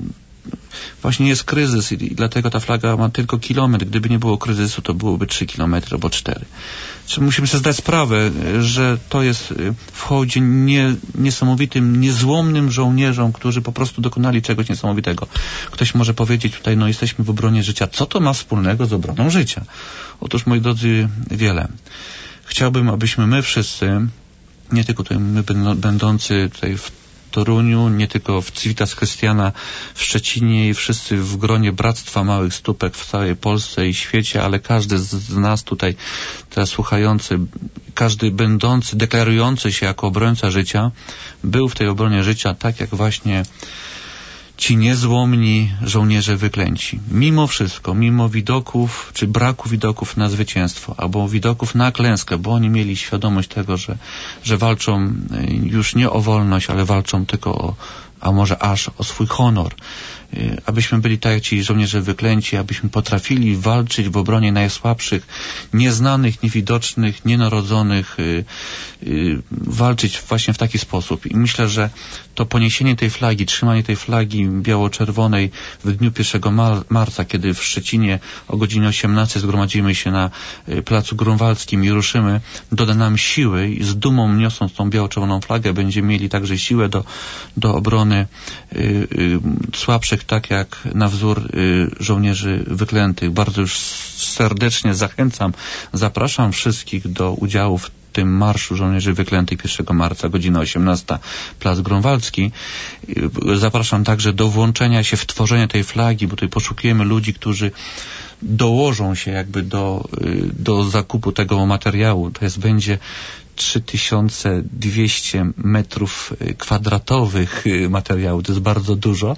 właśnie jest kryzys i, i dlatego ta flaga ma tylko kilometr. Gdyby nie było kryzysu, to byłoby trzy kilometry albo cztery. Czyli musimy sobie zdać sprawę, że to jest w hołdzie nie, niesamowitym, niezłomnym żołnierzom, którzy po prostu dokonali czegoś niesamowitego. Ktoś może powiedzieć tutaj, no jesteśmy w obronie życia. Co to ma wspólnego z obroną życia? Otóż, moi drodzy, wiele. Chciałbym, abyśmy my wszyscy, nie tylko tutaj my będący tutaj w Toruniu, nie tylko w Civitas Christiana w Szczecinie i wszyscy w gronie Bractwa Małych Stópek w całej Polsce i świecie, ale każdy z nas tutaj teraz słuchający, każdy będący, deklarujący się jako obrońca życia, był w tej obronie życia tak jak właśnie ci niezłomni żołnierze wyklęci. Mimo wszystko, mimo widoków, czy braku widoków na zwycięstwo, albo widoków na klęskę, bo oni mieli świadomość tego, że, że walczą już nie o wolność, ale walczą tylko o, a może aż o swój honor. Abyśmy byli tak jak ci żołnierze wyklęci, abyśmy potrafili walczyć w obronie najsłabszych, nieznanych, niewidocznych, nienarodzonych, yy, yy, walczyć właśnie w taki sposób. I myślę, że to poniesienie tej flagi, trzymanie tej flagi biało-czerwonej w dniu pierwszego marca, kiedy w Szczecinie o godzinie osiemnastej zgromadzimy się na Placu Grunwaldzkim i ruszymy, doda nam siły i z dumą niosąc tą biało-czerwoną flagę będziemy mieli także siłę do, do obrony yy, yy, słabszych, tak jak na wzór y, żołnierzy wyklętych. Bardzo już serdecznie zachęcam, zapraszam wszystkich do udziału w tym marszu żołnierzy wyklętych pierwszego marca, godzina osiemnasta, Plac Grunwaldzki. Y, zapraszam także do włączenia się w tworzenie tej flagi, bo tutaj poszukujemy ludzi, którzy dołożą się jakby do, y, do zakupu tego materiału. To jest będzie trzy tysiące dwieście metrów kwadratowych materiału. To jest bardzo dużo.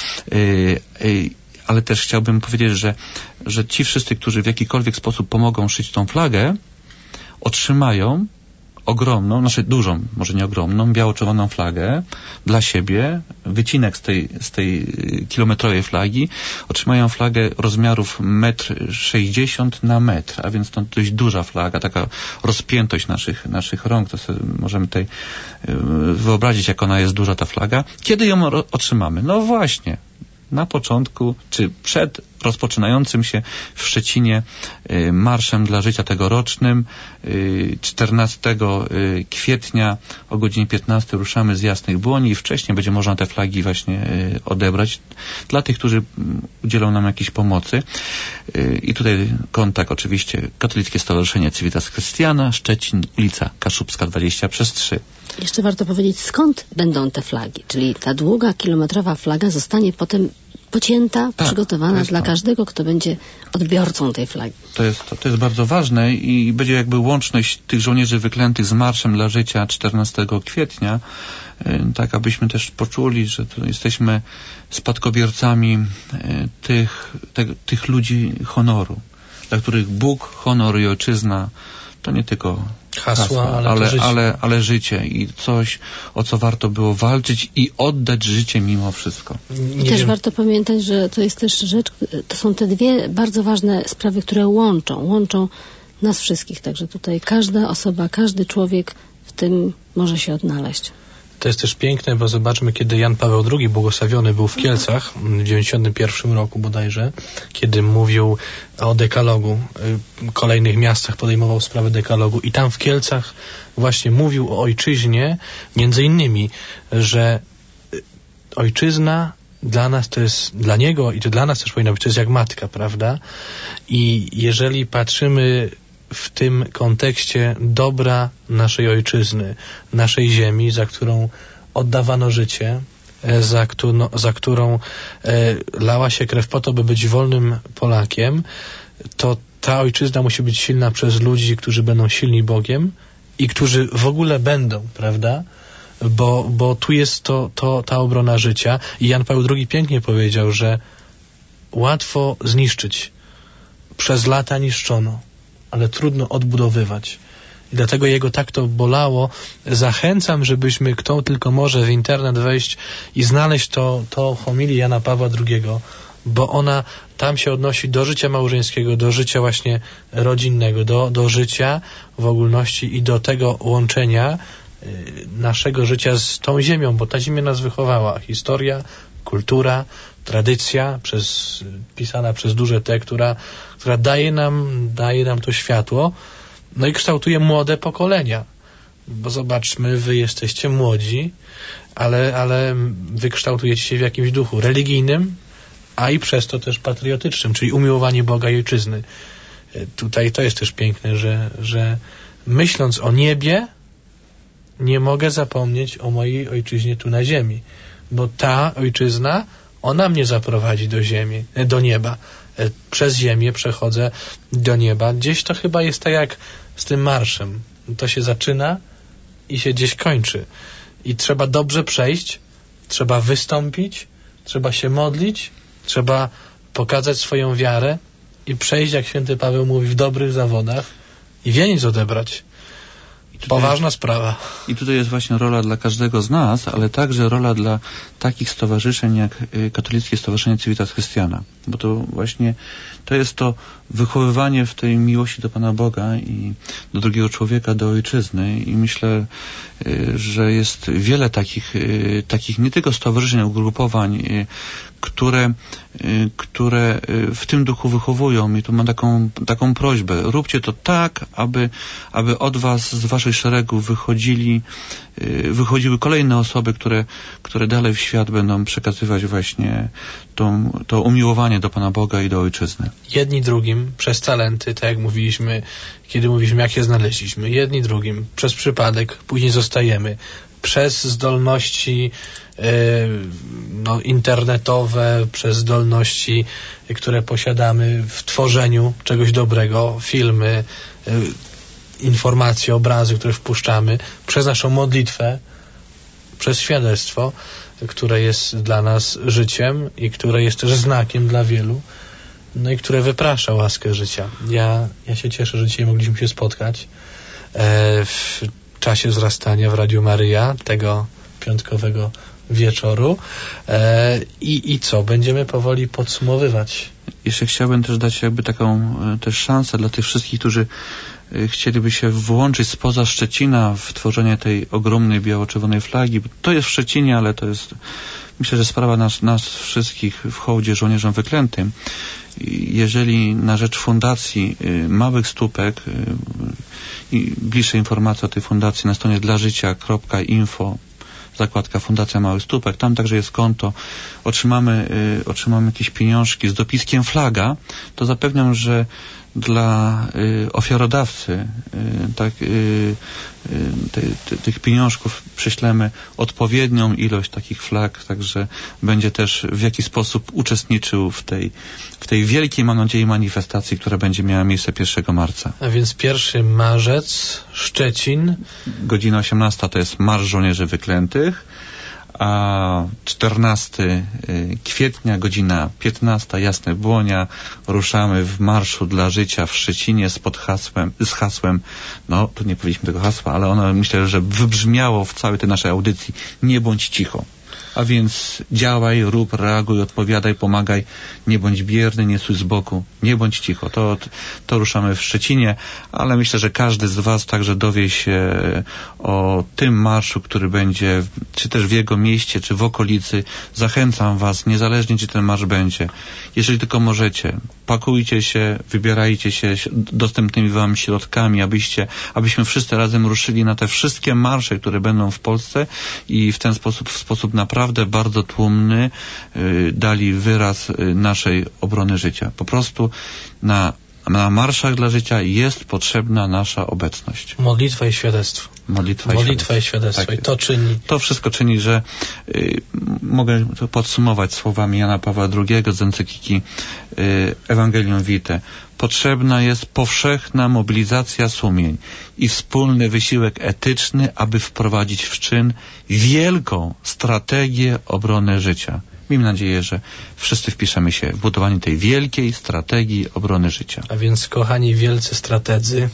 Ale też chciałbym powiedzieć, że, że ci wszyscy, którzy w jakikolwiek sposób pomogą szyć tą flagę, otrzymają ogromną, znaczy dużą, może nie ogromną, biało-czerwoną flagę dla siebie, wycinek z tej, z tej kilometrowej flagi, otrzymają flagę rozmiarów metr sześćdziesiąt na metr, a więc to dość duża flaga, taka rozpiętość naszych, naszych rąk, to sobie możemy tutaj wyobrazić, jak ona jest duża, ta flaga. Kiedy ją otrzymamy? No właśnie, na początku, czy przed rozpoczynającym się w Szczecinie y, Marszem dla Życia tegorocznym. Y, czternastego kwietnia o godzinie piętnastej ruszamy z Jasnych Błoni i wcześniej będzie można te flagi właśnie y, odebrać dla tych, którzy udzielą nam jakiejś pomocy. Y, I tutaj kontakt oczywiście Katolickie Stowarzyszenie Civitas Christiana, Szczecin, ulica Kaszubska dwadzieścia przez trzy. Jeszcze warto powiedzieć, skąd będą te flagi, czyli ta długa, kilometrowa flaga zostanie potem pocięta, tak, przygotowana dla to. każdego, kto będzie odbiorcą tej flagi. To jest, to, to jest bardzo ważne i będzie jakby łączność tych żołnierzy wyklętych z Marszem dla Życia czternastego kwietnia, tak abyśmy też poczuli, że to jesteśmy spadkobiercami tych, te, tych ludzi honoru, dla których Bóg, honor i ojczyzna to nie tylko hasła, hasła ale, ale, życie. Ale, ale życie i coś, o co warto było walczyć i oddać życie mimo wszystko. I też wiem. warto pamiętać, że to jest też rzecz, to są te dwie bardzo ważne sprawy, które łączą, łączą nas wszystkich. Także tutaj każda osoba, każdy człowiek w tym może się odnaleźć. To jest też piękne, bo zobaczmy, kiedy Jan Paweł drugi błogosławiony był w Kielcach w dziewięćdziesiątym pierwszym roku bodajże, kiedy mówił o dekalogu, w kolejnych miastach podejmował sprawę dekalogu i tam w Kielcach właśnie mówił o ojczyźnie, między innymi, że ojczyzna dla nas to jest, dla niego i to dla nas też powinna być, to jest jak matka, prawda? I jeżeli patrzymy w tym kontekście dobra naszej ojczyzny, naszej ziemi, za którą oddawano życie, za, którą, za którą e, lała się krew po to, by być wolnym Polakiem, to ta ojczyzna musi być silna przez ludzi, którzy będą silni Bogiem i którzy w ogóle będą, prawda? Bo, bo tu jest to, to, ta obrona życia. I Jan Paweł drugi pięknie powiedział, że łatwo zniszczyć. Przez lata niszczono, ale trudno odbudowywać. I dlatego jego tak to bolało. Zachęcam, żebyśmy, kto tylko może w internet wejść i znaleźć to, to homilię Jana Pawła drugiego, bo ona tam się odnosi do życia małżeńskiego, do życia właśnie rodzinnego, do, do życia w ogólności i do tego łączenia y, naszego życia z tą ziemią, bo ta ziemia nas wychowała. Historia, kultura, tradycja, przez, pisana przez duże T, która, która daje nam, daje nam to światło, no i kształtuje młode pokolenia. Bo zobaczmy, wy jesteście młodzi, ale, ale wy kształtujecie się w jakimś duchu religijnym, a i przez to też patriotycznym, czyli umiłowanie Boga i Ojczyzny. Tutaj to jest też piękne, że, że myśląc o niebie, nie mogę zapomnieć o mojej ojczyźnie tu na ziemi, bo ta ojczyzna, ona mnie zaprowadzi do ziemi, do nieba. Przez ziemię przechodzę do nieba. Gdzieś to chyba jest tak jak z tym marszem. To się zaczyna i się gdzieś kończy. I trzeba dobrze przejść, trzeba wystąpić, trzeba się modlić, trzeba pokazać swoją wiarę i przejść, jak święty Paweł mówi, w dobrych zawodach i wieniec odebrać. Tutaj, poważna sprawa. I tutaj jest właśnie rola dla każdego z nas, ale także rola dla takich stowarzyszeń jak Katolickie Stowarzyszenie Civitas Christiana. Bo to właśnie to jest to wychowywanie w tej miłości do Pana Boga i do drugiego człowieka, do ojczyzny. I myślę, że jest wiele takich, takich nie tylko stowarzyszeń, ugrupowań, które, które w tym duchu wychowują. I tu mam taką, taką prośbę. Róbcie to tak, aby, aby od was, z waszych szeregów wychodzili, wychodziły kolejne osoby, które, które dalej w świat będą przekazywać właśnie tą, to umiłowanie do Pana Boga i do ojczyzny. Jedni drugim przez talenty, tak jak mówiliśmy, kiedy mówiliśmy, jak je znaleźliśmy. Jedni drugim przez przypadek, później zostajemy. Przez zdolności e, no, internetowe, przez zdolności, które posiadamy w tworzeniu czegoś dobrego, filmy, e, informacje, obrazy, które wpuszczamy, przez naszą modlitwę, przez świadectwo, które jest dla nas życiem i które jest też znakiem dla wielu, no i które wyprasza łaskę życia. Ja, ja się cieszę, że dzisiaj mogliśmy się spotkać e, w czasie wzrastania w Radiu Maryja, tego piątkowego wieczoru. E, i, I co? Będziemy powoli podsumowywać. Jeszcze chciałbym też dać jakby taką e, też szansę dla tych wszystkich, którzy e, chcieliby się włączyć spoza Szczecina w tworzenie tej ogromnej biało-czerwonej flagi. To jest w Szczecinie, ale to jest, myślę, że sprawa nas, nas wszystkich w hołdzie żołnierzom wyklętym. Jeżeli na rzecz fundacji y, Małych Stópek y, i bliższe informacje o tej fundacji na stronie dla życia kropka info, zakładka Fundacja Małych Stópek, tam także jest konto, otrzymamy, y, otrzymamy jakieś pieniążki z dopiskiem flaga, to zapewniam, że dla y, ofiarodawcy y, tak, y, y, te, te, tych pieniążków prześlemy odpowiednią ilość takich flag, także będzie też w jakiś sposób uczestniczył w tej, w tej wielkiej, mam nadzieję, manifestacji, która będzie miała miejsce pierwszego marca. A więc pierwszy marzec, Szczecin. Godzina osiemnasta to jest Marsz Żołnierzy Wyklętych, a czternastego kwietnia, godzina piętnasta, Jasne Błonia, ruszamy w Marszu dla Życia w Szczecinie z pod hasłem, z hasłem, no tu nie powiedzieliśmy tego hasła, ale ono myślę, że wybrzmiało w całej tej naszej audycji: nie bądź cicho. A więc działaj, rób, reaguj, odpowiadaj, pomagaj, nie bądź bierny, nie stój z boku, nie bądź cicho. To, to ruszamy w Szczecinie, ale myślę, że każdy z was także dowie się o tym marszu, który będzie, czy też w jego mieście, czy w okolicy. Zachęcam was, niezależnie gdzie ten marsz będzie. Jeżeli tylko możecie, pakujcie się, wybierajcie się dostępnymi wam środkami, abyście, abyśmy wszyscy razem ruszyli na te wszystkie marsze, które będą w Polsce i w ten sposób, w sposób naprawdę bardzo tłumny y, dali wyraz y, naszej obrony życia. Po prostu na, na marszach dla życia jest potrzebna nasza obecność. Modlitwa i świadectwo. Modlitwa, Modlitwa i świadectwo. I, świadectwo. tak I to czyni. To wszystko czyni, że y, mogę to podsumować słowami Jana Pawła drugiego z encykliki y, Evangelium Vitae. Potrzebna jest powszechna mobilizacja sumień i wspólny wysiłek etyczny, aby wprowadzić w czyn wielką strategię obrony życia. Miejmy nadzieję, że wszyscy wpiszemy się w budowanie tej wielkiej strategii obrony życia. A więc, kochani wielcy strategzy,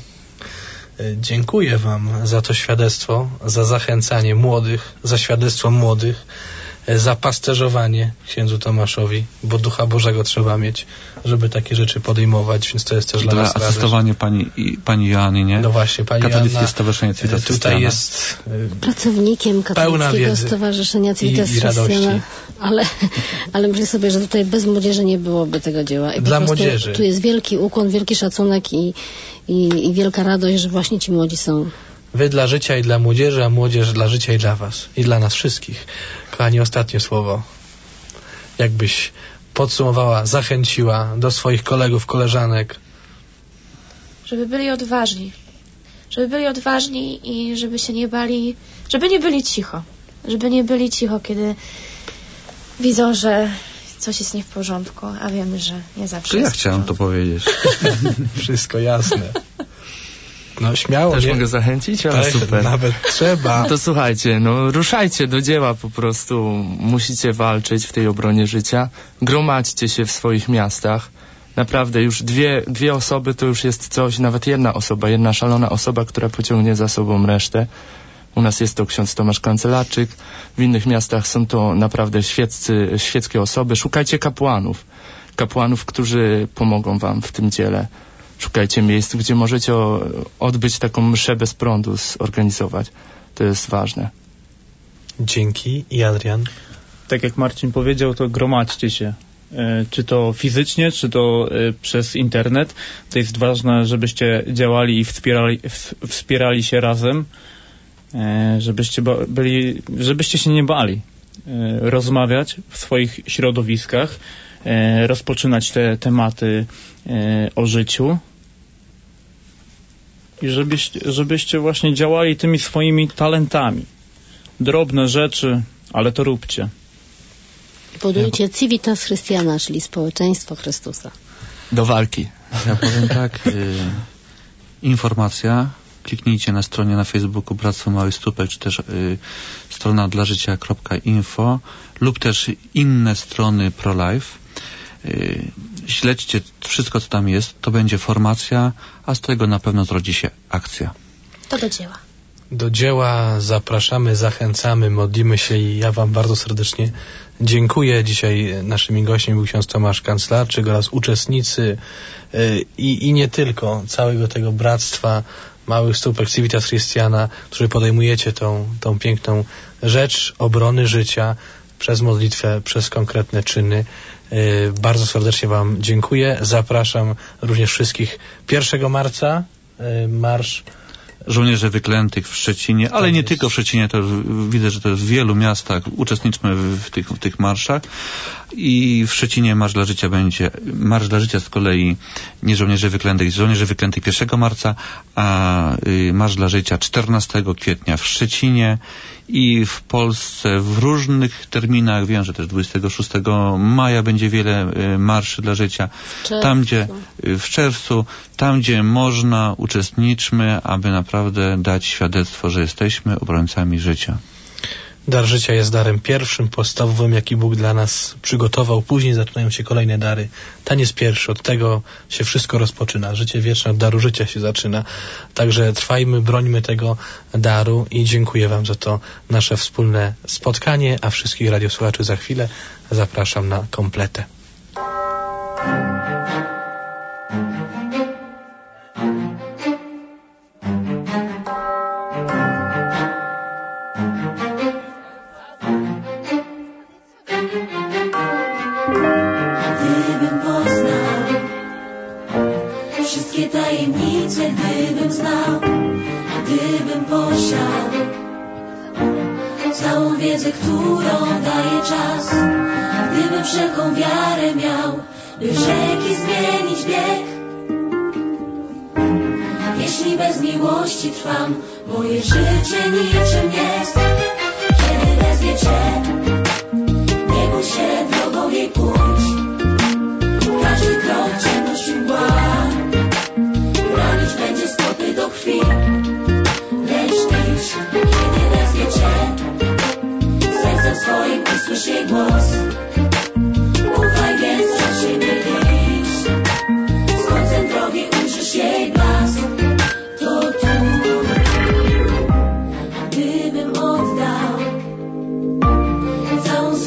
dziękuję wam za to świadectwo, za zachęcanie młodych, za świadectwo młodych zapasterzowanie księdzu Tomaszowi, bo Ducha Bożego trzeba mieć, żeby takie rzeczy podejmować, więc to jest też dla, dla nas radość. Asystowanie pani, pani Joanny, nie? No właśnie, pani Katolickie Joanna Stowarzyszenie Civitas tutaj Christiana. jest pracownikiem Katolickiego Stowarzyszenia Civitas Christiana, ale, ale myślę sobie, że tutaj bez młodzieży nie byłoby tego dzieła. I dla po prostu młodzieży. Tu jest wielki ukłon, wielki szacunek i, i, i wielka radość, że właśnie ci młodzi są. Wy dla życia i dla młodzieży, a młodzież dla życia i dla was. I dla nas wszystkich. Kochani, ostatnie słowo. Jakbyś podsumowała, zachęciła do swoich kolegów, koleżanek. Żeby byli odważni. Żeby byli odważni i żeby się nie bali, żeby nie byli cicho. Żeby nie byli cicho, kiedy widzą, że coś jest nie w porządku, a wiemy, że nie zawsze To ja jest chciałem to powiedzieć. Wszystko jasne. No śmiało. Też nie? mogę zachęcić, ale Tak, super. Nawet trzeba. To słuchajcie, no ruszajcie do dzieła po prostu. Musicie walczyć w tej obronie życia. Gromadźcie się w swoich miastach. Naprawdę już dwie, dwie osoby to już jest coś, nawet jedna osoba, jedna szalona osoba, która pociągnie za sobą resztę. U nas jest to ksiądz Tomasz Kancelarczyk. W innych miastach są to naprawdę świeccy, świeckie osoby. Szukajcie kapłanów. Kapłanów, którzy pomogą wam w tym dziele. Szukajcie miejsc, gdzie możecie odbyć taką mszę bez prądu, zorganizować. To jest ważne. Dzięki. I Adrian? Tak jak Marcin powiedział, to gromadźcie się. E, czy to fizycznie, czy to e, przez internet. To jest ważne, żebyście działali i wspierali, w, wspierali się razem. E, żebyście ba- byli, żebyście się nie bali. E, rozmawiać w swoich środowiskach. E, rozpoczynać te tematy e, o życiu. I żebyście, żebyście właśnie działali tymi swoimi talentami. Drobne rzeczy, ale to róbcie. Budujcie Civitas Christiana, czyli społeczeństwo Chrystusa. Do walki. Ja powiem tak, y, informacja, kliknijcie na stronie na Facebooku Bractwo Małych Stópek, czy też y, strona dla życia kropka info lub też inne strony pro-life. Y, śledźcie wszystko, co tam jest, to będzie formacja, a z tego na pewno zrodzi się akcja. To do dzieła. Do dzieła zapraszamy, zachęcamy, modlimy się i ja wam bardzo serdecznie dziękuję. Dzisiaj naszymi gośćmi był ksiądz Tomasz Kancelarczyk oraz uczestnicy yy, i, i nie tylko całego tego bractwa Małych Stópek Civitas Christiana, którzy podejmujecie tą, tą piękną rzecz obrony życia przez modlitwę, przez konkretne czyny. Yy, bardzo serdecznie wam dziękuję. Zapraszam również wszystkich pierwszego marca. Yy, marsz Żołnierzy Wyklętych w Szczecinie, ale nie tylko w Szczecinie, to widzę, że to w wielu miastach uczestniczmy w tych, w tych marszach i w Szczecinie Marsz dla Życia będzie, Marsz dla Życia z kolei nie Żołnierzy Wyklętych, Żołnierzy Wyklętych pierwszego marca, a y, Marsz dla Życia czternastego kwietnia w Szczecinie i w Polsce w różnych terminach, wiem, że też dwudziestego szóstego maja będzie wiele y, marszy dla życia. Tam, gdzie y, w czerwcu, tam, gdzie można, uczestniczmy, aby naprawdę dać świadectwo, że jesteśmy obrońcami życia. Dar życia jest darem pierwszym, podstawowym, jaki Bóg dla nas przygotował. Później zaczynają się kolejne dary. Ten jest pierwszy, od tego się wszystko rozpoczyna. Życie wieczne od daru życia się zaczyna. Także trwajmy, brońmy tego daru i dziękuję wam za to nasze wspólne spotkanie, a wszystkich radiosłuchaczy za chwilę zapraszam na kompletę. Gdybym poznał wszystkie tajemnice, gdybym znał, gdybym posiadł całą wiedzę, którą daje czas, gdybym wszelką wiarę miał, by rzeki zmienić bieg. Jeśli bez miłości trwam, moje życie niczym jest. Kiedy wezwie Cię, nie bój się, drogą jej pójdź. Każdy krok ciemność i mgła ranić będzie stopy do krwi. Lecz idź, kiedy wezwie Cię, sercem swoim usłysz jej głos. Ufaj więc, że się nie iść, z końcem drogi ujrzysz jej blask. To tu, gdybym oddał całą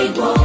głos.